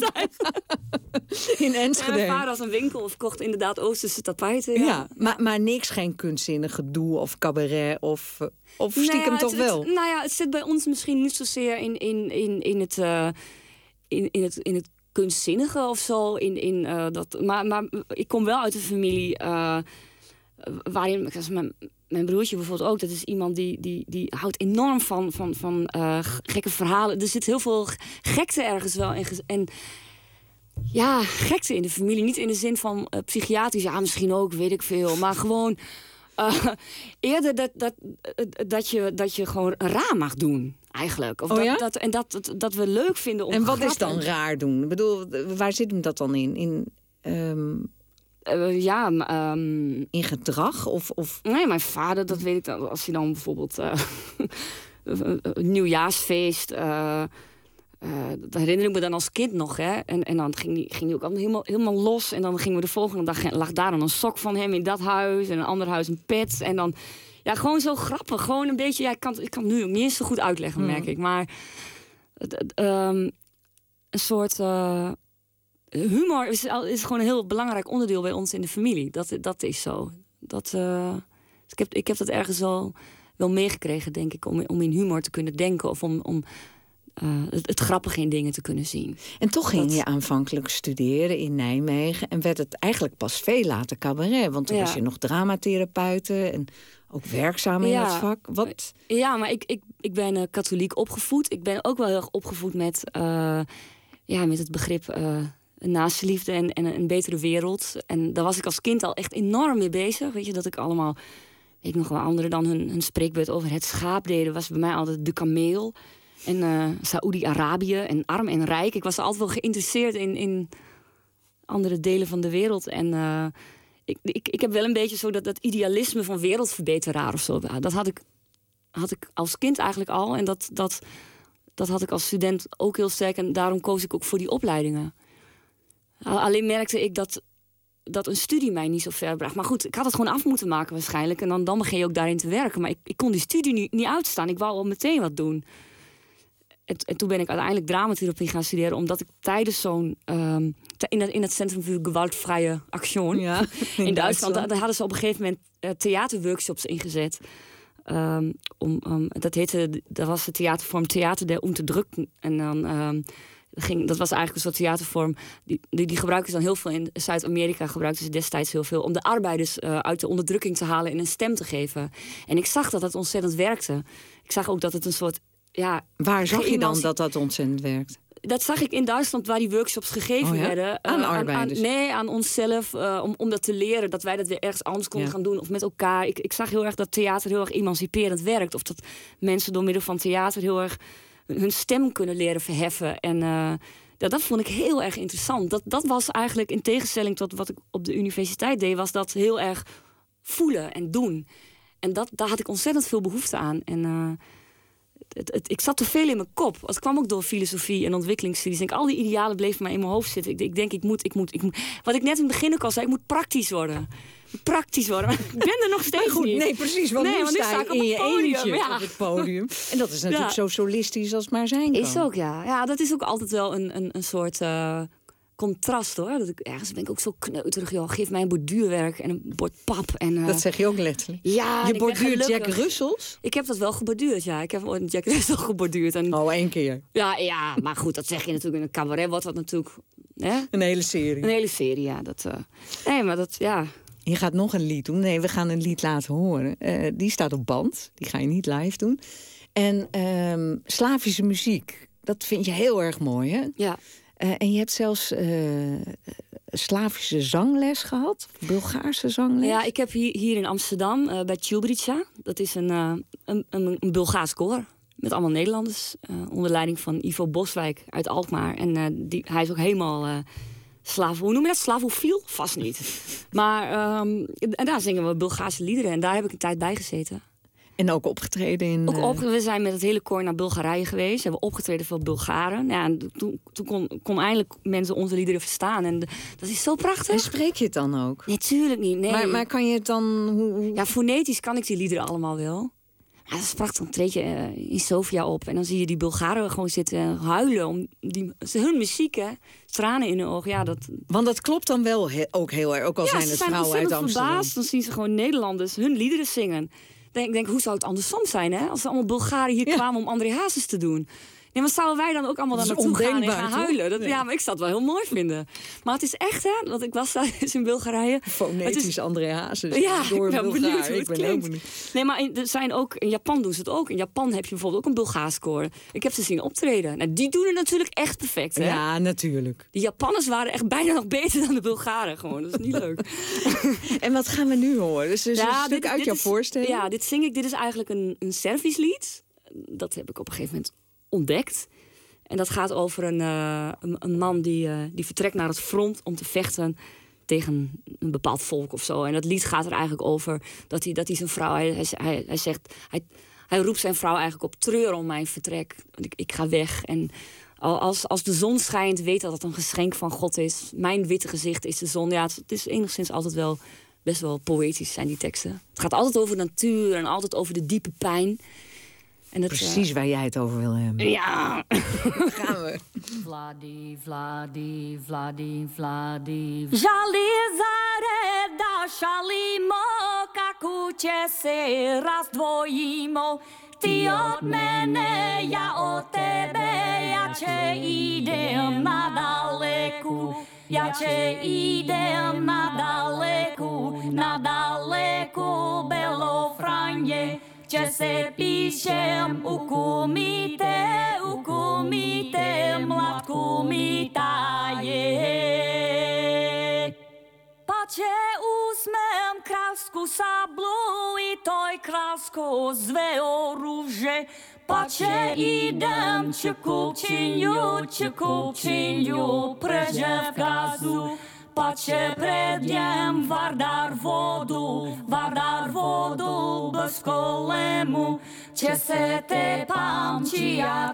In Enschede. Mijn vader had een winkel of kocht inderdaad Oosterse tapijten. Ja, maar niks, geen kunstzinnig gedoe of cabaret of stiekem toch wel? Het zit bij ons misschien niet zozeer in het kunstzinnige of zo. Maar ik kom wel uit een familie waarin mijn broertje bijvoorbeeld ook. Dat is iemand die houdt enorm van gekke verhalen. Er zit heel veel gekte ergens wel en ja, gekte in de familie. Niet in de zin van psychiatrisch, ja, misschien ook, weet ik veel. Maar gewoon eerder dat je gewoon raar mag doen, eigenlijk. Of dat we leuk vinden om. En wat is dan raar doen? Ik bedoel, waar zit hem dat dan in? In gedrag? Of... Nee, mijn vader, dat weet ik dan. Als hij dan bijvoorbeeld een nieuwjaarsfeest... dat herinner ik me dan als kind nog, hè. En dan ging hij ook helemaal los. En dan gingen we de volgende dag... lag daar dan een sok van hem in dat huis. En een ander huis een pet. En dan... Ja, gewoon zo grappig. Gewoon een beetje... Ja, ik kan het nu ook niet eens zo goed uitleggen, merk ik. Maar... een soort... humor is gewoon een heel belangrijk onderdeel bij ons in de familie. Dat is zo. Ik heb dat ergens wel meegekregen, denk ik. Om in humor te kunnen denken. Of om het grappige in dingen te kunnen zien. En toch ging je aanvankelijk studeren in Nijmegen. En werd het eigenlijk pas veel later cabaret. Want toen was je nog dramatherapeuten. En ook werkzaam in het vak. Wat? Ja, maar ik ben katholiek opgevoed. Ik ben ook wel heel erg opgevoed met het begrip... een naaste liefde en een betere wereld. En daar was ik als kind al echt enorm mee bezig. Weet je, dat ik allemaal... Weet ik nog wel, anderen dan hun spreekbeurt over het schaap deden... was bij mij altijd de kameel. En Saoedi-Arabië en arm en rijk. Ik was altijd wel geïnteresseerd in andere delen van de wereld. En ik heb wel een beetje zo dat idealisme van wereldverbeteraar of zo. Dat had ik als kind eigenlijk al. En dat had ik als student ook heel sterk. En daarom koos ik ook voor die opleidingen. Alleen merkte ik dat een studie mij niet zo ver bracht. Maar goed, ik had het gewoon af moeten maken waarschijnlijk. En dan begin je ook daarin te werken. Maar ik kon die studie niet uitstaan. Ik wou al meteen wat doen. En toen ben ik uiteindelijk dramatherapie gaan studeren, omdat ik tijdens zo'n in het Centrum voor Gewaltvrije Aktion in Duitsland, daar hadden ze op een gegeven moment theaterworkshops ingezet. Dat was de theatervorm Theater der Unterdrückten. En dan dat was eigenlijk een soort theatervorm. Die gebruikten ze dan heel veel in Zuid-Amerika. Gebruikten ze destijds heel veel om de arbeiders uit de onderdrukking te halen en een stem te geven. En ik zag dat ontzettend werkte. Ik zag ook dat het een soort... Waar zag je dan dat ontzettend werkt? Dat zag ik in Duitsland, waar die workshops gegeven werden. Aan arbeiders? Aan onszelf, om dat te leren. Dat wij dat weer ergens anders konden gaan doen. Of met elkaar. Ik zag heel erg dat theater heel erg emanciperend werkt. Of dat mensen door middel van theater heel erg hun stem kunnen leren verheffen. En dat vond ik heel erg interessant. Dat was eigenlijk, in tegenstelling tot wat ik op de universiteit deed, was dat heel erg voelen en doen. En daar had ik ontzettend veel behoefte aan. En ik zat te veel in mijn kop. Het kwam ook door filosofie en ontwikkelingsstudies. Al die idealen bleven maar in mijn hoofd zitten. Ik denk, ik moet. Wat ik net in het begin ook al zei, ik moet praktisch worden. Maar ik ben er nog steeds goed, niet. Nee, precies. Want nu sta ik in je eentje op het podium. En dat is natuurlijk zo solistisch als maar zijn kan. Is ook, ja. Ja, dat is ook altijd wel een soort contrast, hoor. Ergens ben ik ook zo kneuterig, joh. Geef mij een borduurwerk en een bord pap. En, dat zeg je ook letterlijk. Ja, je borduurt Jack Russells? Ik heb dat wel geborduurd, ja. Ik heb ooit een Jack Russell geborduurd. En... één keer? Ja, maar goed, dat zeg je natuurlijk in een cabaret. Wordt dat natuurlijk... Hè? Een hele serie. Een hele serie, ja. Nee, maar dat, ja... Je gaat nog een lied doen. Nee, we gaan een lied laten horen. Die staat op band. Die ga je niet live doen. En Slavische muziek, dat vind je heel erg mooi, hè? Ja. En je hebt zelfs Slavische zangles gehad? Bulgaarse zangles? Ja, ik heb hier in Amsterdam bij Tjubrica. Dat is een Bulgaars koor. Met allemaal Nederlanders. Onder leiding van Ivo Boswijk uit Alkmaar. En hij is ook helemaal... hoe noem je dat? Slavofiel? Vast niet. Maar en daar zingen we Bulgaarse liederen. En daar heb ik een tijd bij gezeten. En ook opgetreden in... We zijn met het hele koor naar Bulgarije geweest. We hebben opgetreden voor Bulgaren. Ja, en toen kon eindelijk mensen onze liederen verstaan. En dat is zo prachtig. En spreek je het dan ook? Natuurlijk niet, nee. Maar kan je het dan... Ja, fonetisch kan ik die liederen allemaal wel. Ja, dat is prachtig. Dan treed je in Sofia op. En dan zie je die Bulgaren gewoon zitten huilen. Om hun muziek, hè. Tranen in hun ogen. Ja, Want dat klopt dan wel ook heel erg. Ook al zijn het vrouwen uit Amsterdam. Verbaasd. Dan zien ze gewoon Nederlanders hun liederen zingen. Ik denk, hoe zou het andersom zijn, hè? Als er allemaal Bulgaren hier kwamen om André Hazes te doen. Nee, maar zouden wij dan ook allemaal daar naartoe gaan en gaan huilen? Ja, maar ik zou het wel heel mooi vinden. Maar het is echt, hè? Want ik was daar in Bulgarije. Fonetisch André Hazes. Ja, door ik ben benieuwd hoe het klinkt. Nee, maar in Japan doen ze het ook. In Japan heb je bijvoorbeeld ook een Bulgaars koor. Ik heb ze zien optreden. Nou, die doen het natuurlijk echt perfect, hè? Ja, natuurlijk. Die Japanners waren echt bijna nog beter dan de Bulgaren. Gewoon. Dat is niet leuk. En wat gaan we nu horen? Dus een stuk uit jouw voorstelling? Ja, dit zing ik. Dit is eigenlijk een Servisch lied. Dat heb ik op een gegeven moment ontdekt. En dat gaat over een man die vertrekt naar het front om te vechten tegen een bepaald volk of zo. En dat lied gaat er eigenlijk over dat hij zijn vrouw... Hij zegt... Hij roept zijn vrouw eigenlijk op: treur om mijn vertrek. Ik ga weg. En als de zon schijnt, weet dat het een geschenk van God is. Mijn witte gezicht is de zon. Ja, het is enigszins altijd wel best wel poëtisch, zijn die teksten. Het gaat altijd over natuur en altijd over de diepe pijn. En dat, precies waar jij het over wil hebben. Ja. Gaan we. Vladi, Vladi, Vladi, Vladi. Žali zare da šalimo, kako će se razdvojimo. Ti od mene, ja od tebe, ja će idem na daleku. Ja će idem na daleku, Belo Franje. Če se pišem u kumite, mlad kumita je. Pa če uzmem kralsku sablu i toj kralsko zve oruže, pa če idem čekupčinju, preže v gazu. Pa če predjem Vardar vodu bez kolemu. Če se te pam, čija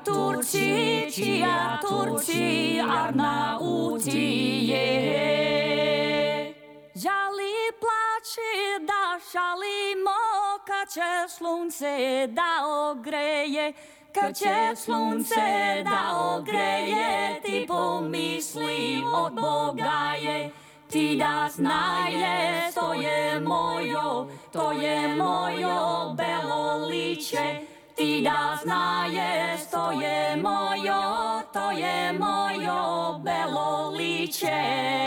Turci, Arnauti je. Žali plači da šalimo, kad će slunce da ogreje. kad će slunce da ogreje, ti pomisli od Boga je. Ti da znaješ, to je mojo belo liče. Ti da znaješ, to je mojo belo liče.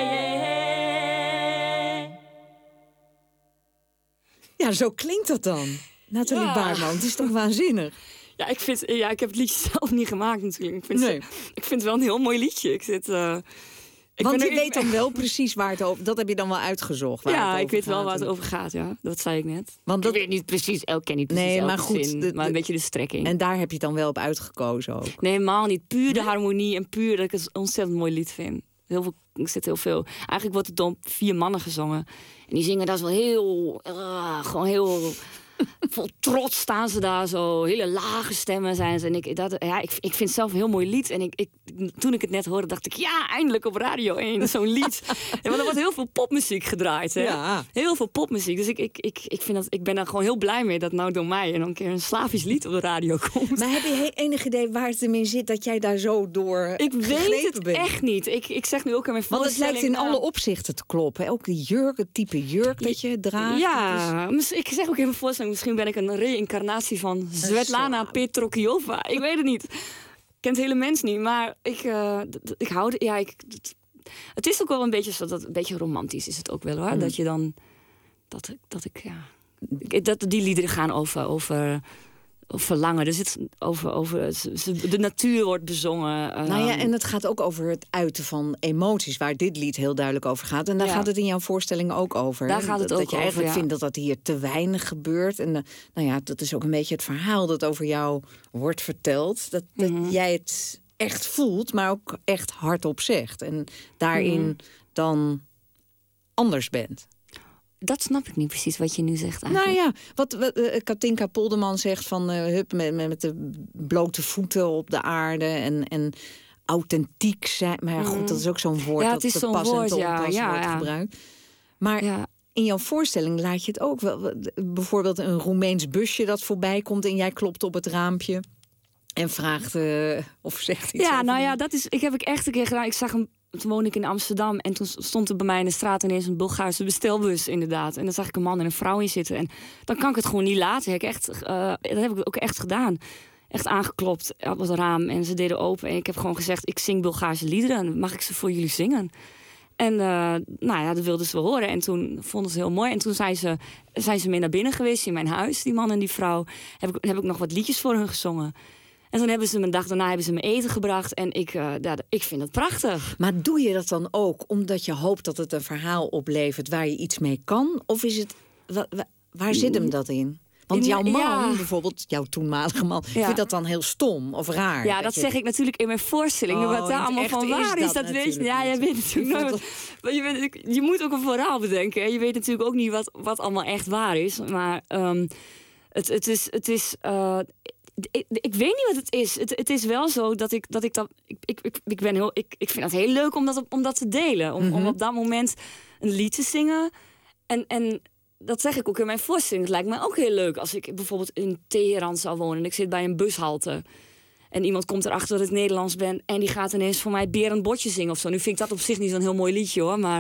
Ja, zo klinkt dat dan. Nathalie Baartman, het is toch waanzinnig? Ja, ik heb het liedje zelf niet gemaakt natuurlijk. Ik vind het wel een heel mooi liedje. Want je weet dan wel precies waar het over... Dat heb je dan wel uitgezocht. Ik weet wel waar het over gaat, ja. Dat zei ik net. Want ik weet niet precies, elke zin, maar een beetje de strekking. En daar heb je dan wel op uitgekozen ook? Nee, helemaal niet. Puur de harmonie en puur dat ik het een ontzettend mooi lied vind. Er zit heel veel... Eigenlijk wordt het door 4 mannen gezongen. En die zingen daar zo heel... gewoon heel... Vol trots staan ze daar zo. Hele lage stemmen zijn ze. En ik vind het zelf een heel mooi lied. En toen ik het net hoorde, dacht ik... Ja, eindelijk op Radio 1, zo'n lied. Want er wordt heel veel popmuziek gedraaid. Hè? Ja. Heel veel popmuziek. Dus ik ben daar gewoon heel blij mee... dat nou door mij en een keer een Slavisch lied op de radio komt. Maar heb je enig idee waar het hem in zit... dat jij daar zo door Ik weet het bent? Echt niet. Ik zeg nu ook aan mijn voorstelling... Want het lijkt in alle opzichten te kloppen. Hè? Ook de jurk, het type jurk dat je draagt. Ja, dus... ik zeg ook in mijn voorstelling... Misschien ben ik een reïncarnatie van Svetlana Petrokiova. Ik weet het niet. Ik ken het hele mens niet, maar ik hou... Het is ook wel een beetje zo, een beetje romantisch is het ook wel, hoor. Dat je dan... Dat die liederen gaan over verlangen. Er zit over de natuur wordt bezongen. En het gaat ook over het uiten van emoties, waar dit lied heel duidelijk over gaat. En daar gaat het in jouw voorstelling ook over. Daar gaat het ook over, dat je eigenlijk vindt dat hier te weinig gebeurt. En dat is ook een beetje het verhaal dat over jou wordt verteld. Dat jij het echt voelt, maar ook echt hardop zegt. En daarin dan anders bent. Dat snap ik niet precies wat je nu zegt eigenlijk. Nou ja, wat Katinka Polderman zegt van met de blote voeten op de aarde en authentiek zijn. Maar ja, goed, dat is ook zo'n woord dat te pas en te onpas wordt gebruikt. Maar in jouw voorstelling laat je het ook wel. Bijvoorbeeld een Roemeens busje dat voorbij komt en jij klopt op het raampje en vraagt of zegt iets. Ja, nou ja, ik heb echt een keer gedaan. Ik zag hem. Toen woonde ik in Amsterdam en toen stond er bij mij in de straat ineens een Bulgaarse bestelbus, inderdaad. En dan zag ik een man en een vrouw in zitten. En dan kan ik het gewoon niet laten. Dat heb ik ook echt gedaan. Echt aangeklopt op het raam en ze deden open. En ik heb gewoon gezegd, ik zing Bulgaarse liederen. Mag ik ze voor jullie zingen? En dat wilden ze wel horen. En toen vonden ze heel mooi. En toen zijn ze mee naar binnen geweest in mijn huis, die man en die vrouw. Heb ik nog wat liedjes voor hun gezongen. En toen hebben ze me een dag daarna me eten gebracht. En ik vind het prachtig. Maar doe je dat dan ook omdat je hoopt dat het een verhaal oplevert waar je iets mee kan? Of is het waar zit hem dat in? Want jouw man, bijvoorbeeld, jouw toenmalige man, vindt dat dan heel stom of raar? Ja, dat zeg ik natuurlijk in mijn voorstelling. Wat daar allemaal van waar is, dat weet je. Ja, jij weet natuurlijk nooit. Je moet ook een verhaal bedenken. Hè. Je weet natuurlijk ook niet wat allemaal echt waar is. Maar het is ik weet niet wat het is. Het is wel zo dat ik vind het heel leuk om dat te delen. Om op dat moment een lied te zingen. En dat zeg ik ook in mijn voorstelling. Het lijkt mij ook heel leuk als ik bijvoorbeeld in Teheran zou wonen en ik zit bij een bushalte. En iemand komt erachter dat ik Nederlands ben en die gaat ineens voor mij Berend Botje zingen of zo. Nu vind ik dat op zich niet zo'n heel mooi liedje, hoor. Maar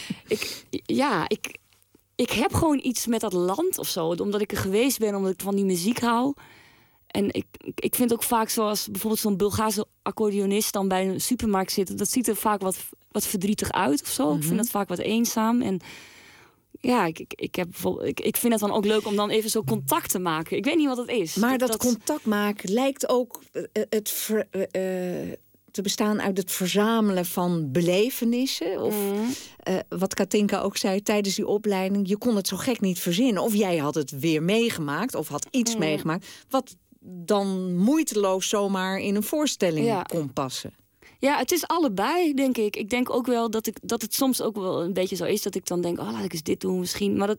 ik heb gewoon iets met dat land of zo. Omdat ik er geweest ben, omdat ik van die muziek hou. En ik vind ook vaak, zoals bijvoorbeeld zo'n Bulgaarse accordeonist dan bij een supermarkt zit, dat ziet er vaak wat verdrietig uit of zo. Ik vind dat vaak wat eenzaam. En ja, ik vind het dan ook leuk om dan even zo contact te maken. Ik weet niet wat het is. Maar dat contact maken lijkt ook te bestaan uit het verzamelen van belevenissen. Of wat Katinka ook zei tijdens die opleiding. Je kon het zo gek niet verzinnen. Of jij had het weer meegemaakt of had iets meegemaakt wat dan moeiteloos zomaar in een voorstelling kon passen. Ja, het is allebei, denk ik. Ik denk ook wel dat het soms ook wel een beetje zo is dat ik dan denk, laat ik eens dit doen misschien. Maar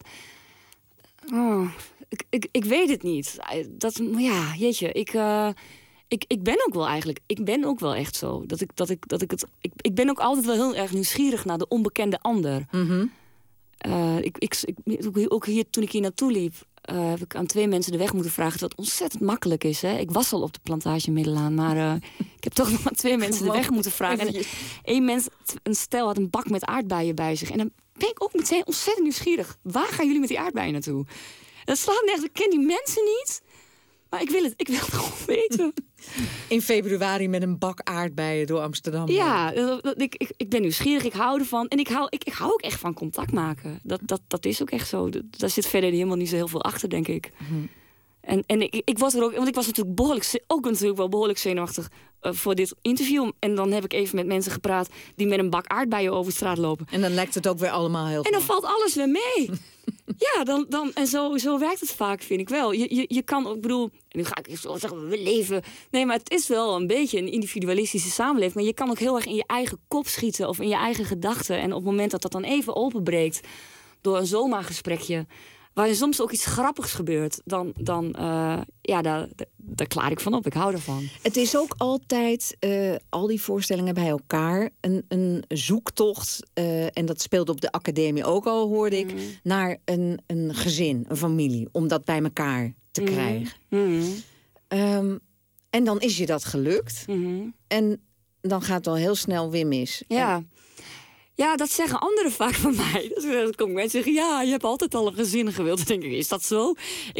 ik weet het niet. Jeetje, ik ben ook wel eigenlijk. Ik ben ook wel echt zo. Ik ben ook altijd wel heel erg nieuwsgierig naar de onbekende ander. Ook hier, toen ik hier naartoe liep, heb ik aan 2 mensen de weg moeten vragen. Wat ontzettend makkelijk is. Hè? Ik was al op de plantage Middelaan, maar ik heb toch nog aan 2 mensen de weg moeten vragen. En een stel had een bak met aardbeien bij zich. En dan ben ik ook meteen ontzettend nieuwsgierig. Waar gaan jullie met die aardbeien naartoe? Dat slaat nergens. Ik ken die mensen niet. Maar ik wil het gewoon weten. In februari met een bak aardbeien door Amsterdam. Ja, ik ben nieuwsgierig, ik hou ervan. En ik hou ook echt van contact maken. Dat is ook echt zo. Daar zit verder helemaal niet zo heel veel achter, denk ik. En ik was er ook, want ik was natuurlijk wel behoorlijk zenuwachtig voor dit interview. En dan heb ik even met mensen gepraat die met een bak aardbeien over straat lopen. En dan lijkt het ook weer allemaal heel En dan valt alles weer mee. Ja, en zo werkt het vaak, vind ik wel. Je kan ook, bedoel, nu ga ik zo zeggen, we leven. Nee, maar het is wel een beetje een individualistische samenleving. Maar je kan ook heel erg in je eigen kop schieten of in je eigen gedachten. En op het moment dat dat dan even openbreekt door een zomaargesprekje, waar soms ook iets grappigs gebeurt, daar klaar ik van op. Ik hou ervan. Het is ook altijd, al die voorstellingen bij elkaar, een zoektocht. En dat speelde op de academie ook al, hoorde ik, naar een gezin, een familie, om dat bij elkaar te krijgen. En dan is je dat gelukt. En dan gaat het al heel snel weer mis. Ja. Ja, dat zeggen anderen vaak van mij. Dan komen mensen zeggen, ja, je hebt altijd al een gezin gewild. Dan denk ik, is dat zo?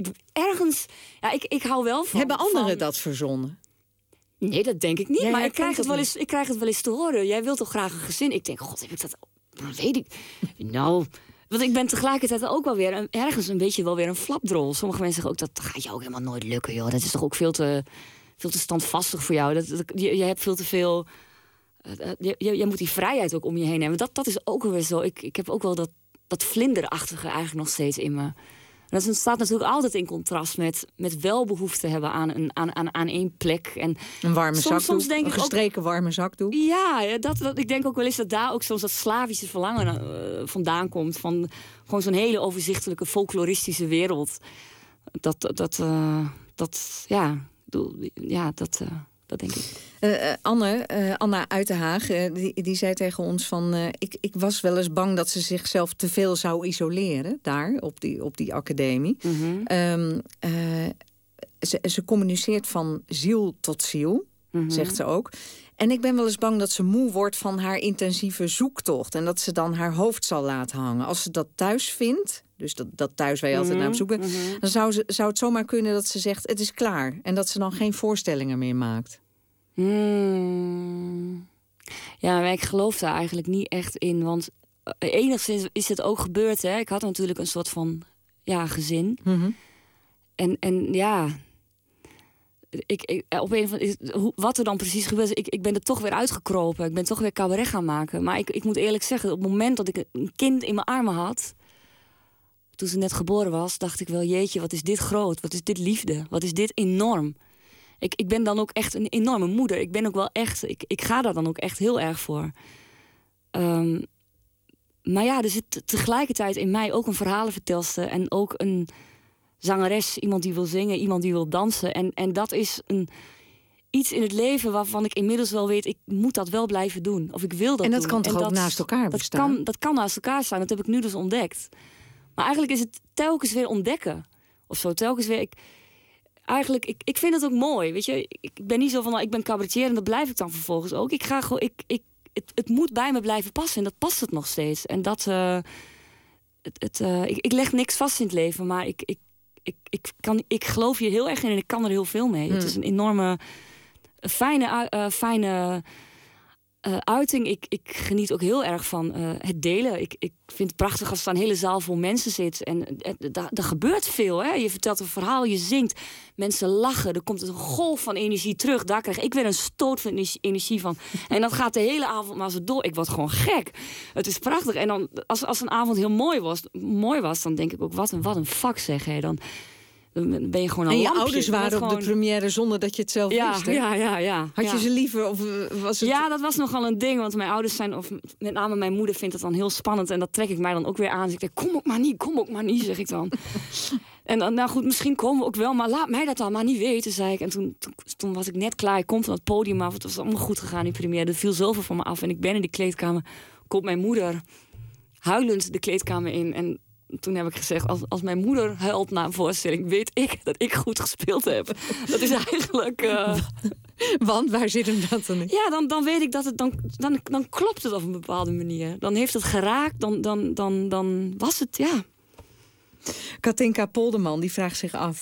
Ik hou wel van. Hebben anderen dat verzonnen? Nee, dat denk ik niet. Ja, maar ik krijg het wel eens te horen. Jij wilt toch graag een gezin? Ik denk, god, heb ik dat? Dat weet ik. Nou, want ik ben tegelijkertijd ook wel weer ergens een beetje wel weer een flapdrol. Sommige mensen zeggen ook, dat gaat jou ook helemaal nooit lukken, joh. Dat is toch ook veel te standvastig voor jou. Je hebt veel te veel. Je moet die vrijheid ook om je heen hebben. Dat is ook weer zo. Ik heb ook wel dat vlinderachtige eigenlijk nog steeds in me. En dat staat natuurlijk altijd in contrast met wel behoefte hebben aan één plek. En een warme zakdoek, denk een gestreken warme zakdoek. Ja, ik denk ook wel eens dat daar ook soms dat Slavische verlangen vandaan komt. Van gewoon zo'n hele overzichtelijke folkloristische wereld. Dat denk ik. Anna Uitenhaag, die zei tegen ons van, ik was wel eens bang dat ze zichzelf te veel zou isoleren daar op die academie. Ze communiceert van ziel tot ziel, zegt ze ook. En ik ben wel eens bang dat ze moe wordt van haar intensieve zoektocht en dat ze dan haar hoofd zal laten hangen. Als ze dat thuis vindt, dus dat thuis waar je altijd naar op zoek bent, dan zou het zomaar kunnen dat ze zegt, het is klaar. En dat ze dan geen voorstellingen meer maakt. Ja, maar ik geloof daar eigenlijk niet echt in. Want enigszins is het ook gebeurd. Hè? Ik had natuurlijk een soort van gezin. En ja, op een of andere, wat er dan precies gebeurt, ik ben er toch weer uitgekropen. Ik ben toch weer cabaret gaan maken. Maar ik moet eerlijk zeggen, op het moment dat ik een kind in mijn armen had, toen ze net geboren was, dacht ik wel, jeetje, wat is dit groot? Wat is dit liefde? Wat is dit enorm? Ik ben dan ook echt een enorme moeder. Ik ben ook wel echt. Ik ga daar dan ook echt heel erg voor. Maar ja, er zit tegelijkertijd in mij ook een verhalenvertelster en ook een zangeres, iemand die wil zingen, iemand die wil dansen. En dat is iets in het leven waarvan ik inmiddels wel weet, ik moet dat wel blijven doen. Of ik wil dat doen. En dat kan toch ook naast elkaar bestaan? Dat kan naast elkaar staan. Dat heb ik nu dus ontdekt. Maar eigenlijk is het telkens weer ontdekken. Of zo, telkens weer. Ik vind het ook mooi, weet je. Ik ben niet zo van, ik ben cabaretier en dat blijf ik dan vervolgens ook. Ik ga gewoon, het moet bij me blijven passen en dat past het nog steeds. En dat, ik leg niks vast in het leven, maar ik geloof hier heel erg in en ik kan er heel veel mee. Het is een enorme, fijne uiting. Ik geniet ook heel erg van het delen. Ik vind het prachtig als er een hele zaal vol mensen zit. En er gebeurt veel. Hè? Je vertelt een verhaal, je zingt. Mensen lachen. Er komt een golf van energie terug. Daar krijg ik weer een stoot van energie van. En dat gaat de hele avond maar zo door. Ik word gewoon gek. Het is prachtig. En dan, als een avond heel mooi was, dan denk ik ook, wat een vak zeg. Hè? Dan ben je gewoon een en je lampje. Ouders waren op de première zonder dat je het zelf wist, hè? Ja. Had je ze liever? Of was het... Ja, dat was nogal een ding. Want mijn ouders zijn, of met name mijn moeder, vindt het dan heel spannend. En dat trek ik mij dan ook weer aan. Dus ik denk, kom ook maar niet, zeg ik dan. En dan, nou goed, misschien komen we ook wel. Maar laat mij dat dan maar niet weten, zei ik. En toen was ik net klaar. Ik kom van het podium af. Het was allemaal goed gegaan, die première. Er viel zoveel van me af. En ik ben in die kleedkamer. Komt mijn moeder huilend de kleedkamer in. En toen heb ik gezegd, als mijn moeder huilt na een voorstelling, weet ik dat ik goed gespeeld heb. Dat is eigenlijk... Want waar zit hem dat dan in? Ja, dan weet ik dat het... Dan klopt het op een bepaalde manier. Dan heeft het geraakt, dan was het, ja. Katinka Polderman, die vraagt zich af...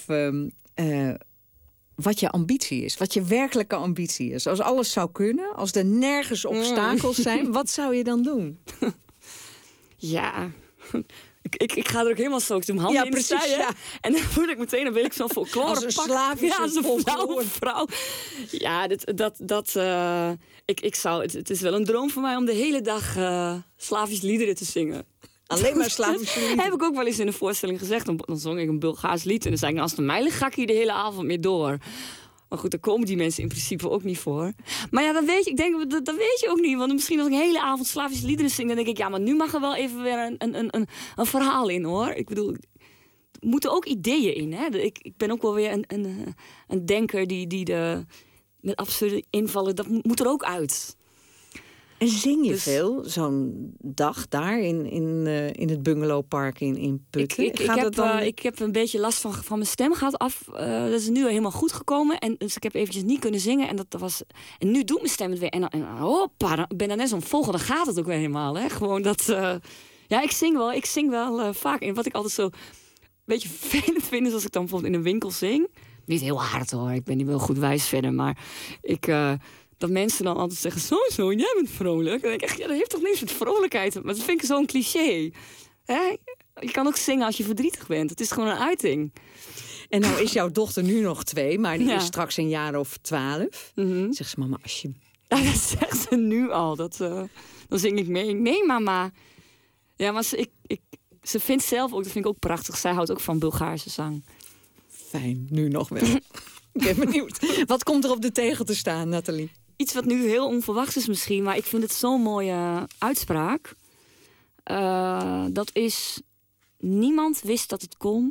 wat je ambitie is, wat je werkelijke ambitie is. Als alles zou kunnen, als er nergens obstakels zijn... wat zou je dan doen? Ja... Ik ga er ook helemaal zo mijn handen in de zij, ja. En dan voel ik meteen, dan weet ik zo'n folklore als een slavische vrouw. Ja, ik zou... Het is wel een droom voor mij om de hele dag Slavisch liederen te zingen. Alleen maar Slavische liederen? Heb ik ook wel eens in een voorstelling gezegd. Dan zong ik een Bulgaars lied en dan zei ik... als het mij ligt, ga ik hier de hele avond mee door. Maar goed, daar komen die mensen in principe ook niet voor. Maar ja, dat weet je ook niet. Want misschien als ik een hele avond Slavische liederen zing... dan denk ik, ja, maar nu mag er wel even weer een verhaal in, hoor. Ik bedoel, er moeten ook ideeën in, hè. Ik ben ook wel weer een denker die met absurde invallen... dat moet er ook uit. En zing je veel, zo'n dag daar in het bungalowpark in Putten? Ik heb een beetje last van mijn stem gehad af. Dat is nu helemaal goed gekomen. En dus ik heb eventjes niet kunnen zingen. En nu doet mijn stem het weer. En hoppa, dan ben ik net zo'n vogel. Dan gaat het ook weer helemaal. Hè? Gewoon dat... ja, ik zing wel vaak. En wat ik altijd zo een beetje vervelend vind... is als ik dan bijvoorbeeld in een winkel zing. Niet heel hard, hoor. Ik ben niet wel goed wijs verder. Maar dat mensen dan altijd zeggen... Zo, jij bent vrolijk. Dan denk ik echt, ja, dat heeft toch niks met vrolijkheid. Maar dat vind ik zo'n cliché. Hè? Je kan ook zingen als je verdrietig bent. Het is gewoon een uiting. En nou is jouw dochter nu nog 2... maar die is straks een jaar of 12. Mm-hmm. Zegt ze, mama, als je... Ja, dat zegt ze nu al. Dan zing ik mee. Nee, mama. Ja, maar ze vindt zelf ook... Dat vind ik ook prachtig. Zij houdt ook van Bulgaarse zang. Fijn, nu nog wel. Ik ben benieuwd. Wat komt er op de tegel te staan, Nathalie? Iets wat nu heel onverwachts is misschien, maar ik vind het zo'n mooie uitspraak. Dat is... Niemand wist dat het kon.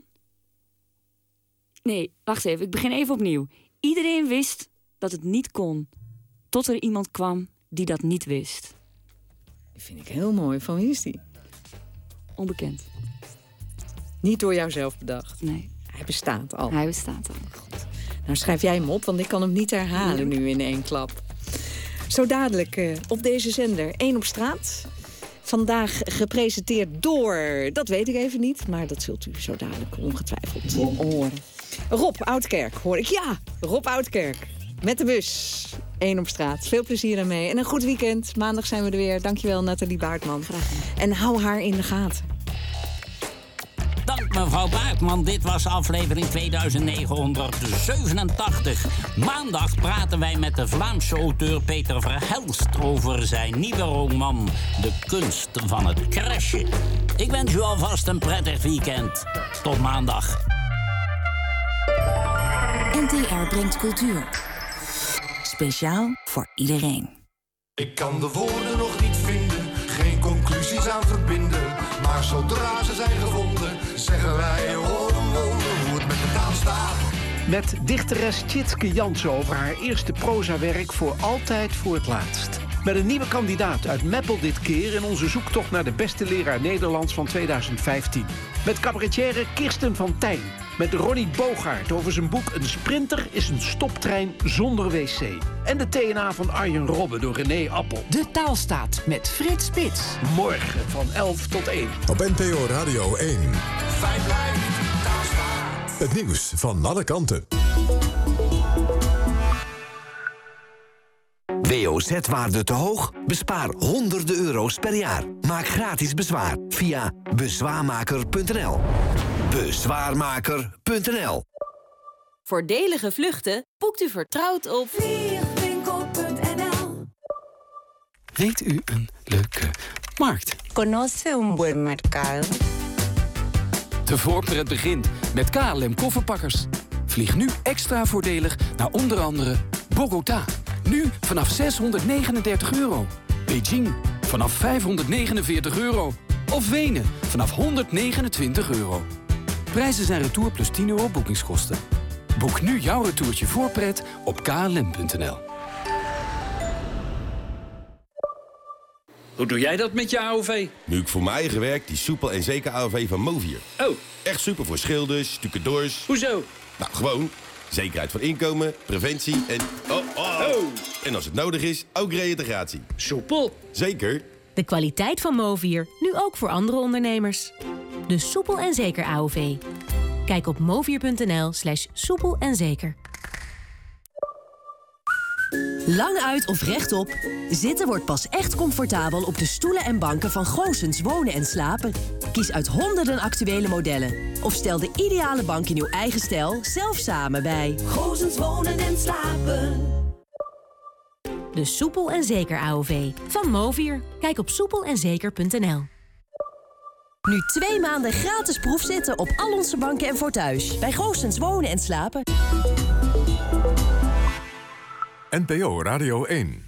Nee, wacht even. Ik begin even opnieuw. Iedereen wist dat het niet kon. Tot er iemand kwam die dat niet wist. Die vind ik heel mooi. Van wie is die? Onbekend. Niet door jou zelf bedacht? Nee. Hij bestaat al. Goed. Nou, schrijf jij hem op, want ik kan hem niet herhalen nu in 1 klap. Zo dadelijk op deze zender 1 op straat. Vandaag gepresenteerd door, dat weet ik even niet... maar dat zult u zo dadelijk ongetwijfeld horen. Rob Oudkerk, hoor ik. Ja, Rob Oudkerk. Met de bus. 1 op straat. Veel plezier ermee. En een goed weekend. Maandag zijn we er weer. Dankjewel, Nathalie Baartman. Graag gedaan. En hou haar in de gaten. Dank mevrouw Baartman, dit was aflevering 2987. Maandag praten wij met de Vlaamse auteur Peter Verhelst... over zijn nieuwe roman De Kunst van het Crashen. Ik wens u alvast een prettig weekend. Tot maandag. NTR brengt cultuur. Speciaal voor iedereen. Ik kan de woorden nog niet vinden, geen conclusies aan verbinden. Maar zodra ze zijn gevonden, zeggen wij hoe het met de taal staat. Met dichteres Tjitske Jansen over haar eerste prozawerk Voor altijd voor het laatst. Met een nieuwe kandidaat uit Meppel dit keer in onze zoektocht naar de beste leraar Nederlands van 2015. Met cabaretière Kirsten van Tijn. Met Ronnie Bogaert over zijn boek Een sprinter is een stoptrein zonder wc. En de TNA van Arjen Robben door René Appel. De Taalstaat met Frits Spits. Morgen van 11 tot 1. Op NPO Radio 1. Fijn blijft Taalstaat. Het nieuws van alle kanten. WOZ-waarde te hoog? Bespaar honderden euro's per jaar. Maak gratis bezwaar via bezwaarmaker.nl. Bezwaarmaker.nl. Voordelige vluchten boekt u vertrouwd op vliegwinkel.nl. Weet u een leuke markt? Conoce un buen mercado. De voorpret begint met KLM kofferpakkers. Vlieg nu extra voordelig naar onder andere Bogota. Nu vanaf €639. Beijing vanaf €549. Of Wenen vanaf €129. Prijzen zijn retour plus €10 boekingskosten. Boek nu jouw retourtje voorpret op klm.nl. Hoe doe jij dat met je AOV? Nu ik voor mijn eigen werk die soepel en zeker AOV van Movier. Oh. Echt super voor schilders, stucadoors. Hoezo? Nou, gewoon. Zekerheid van inkomen, preventie en... Oh. En als het nodig is, ook reïntegratie. Soepel? Zeker. De kwaliteit van Movier, nu ook voor andere ondernemers. De soepel en zeker AOV. Kijk op movier.nl/soepel en zeker. Lang uit of rechtop, zitten wordt pas echt comfortabel op de stoelen en banken van Goossens Wonen en Slapen. Kies uit honderden actuele modellen. Of stel de ideale bank in uw eigen stijl zelf samen bij Goossens Wonen en Slapen. De soepel en zeker AOV van Movier. Kijk op soepelenzeker.nl. Nu 2 maanden gratis proefzitten op al onze banken en fauteuils. Bij Goossens Wonen en Slapen. NPO Radio 1.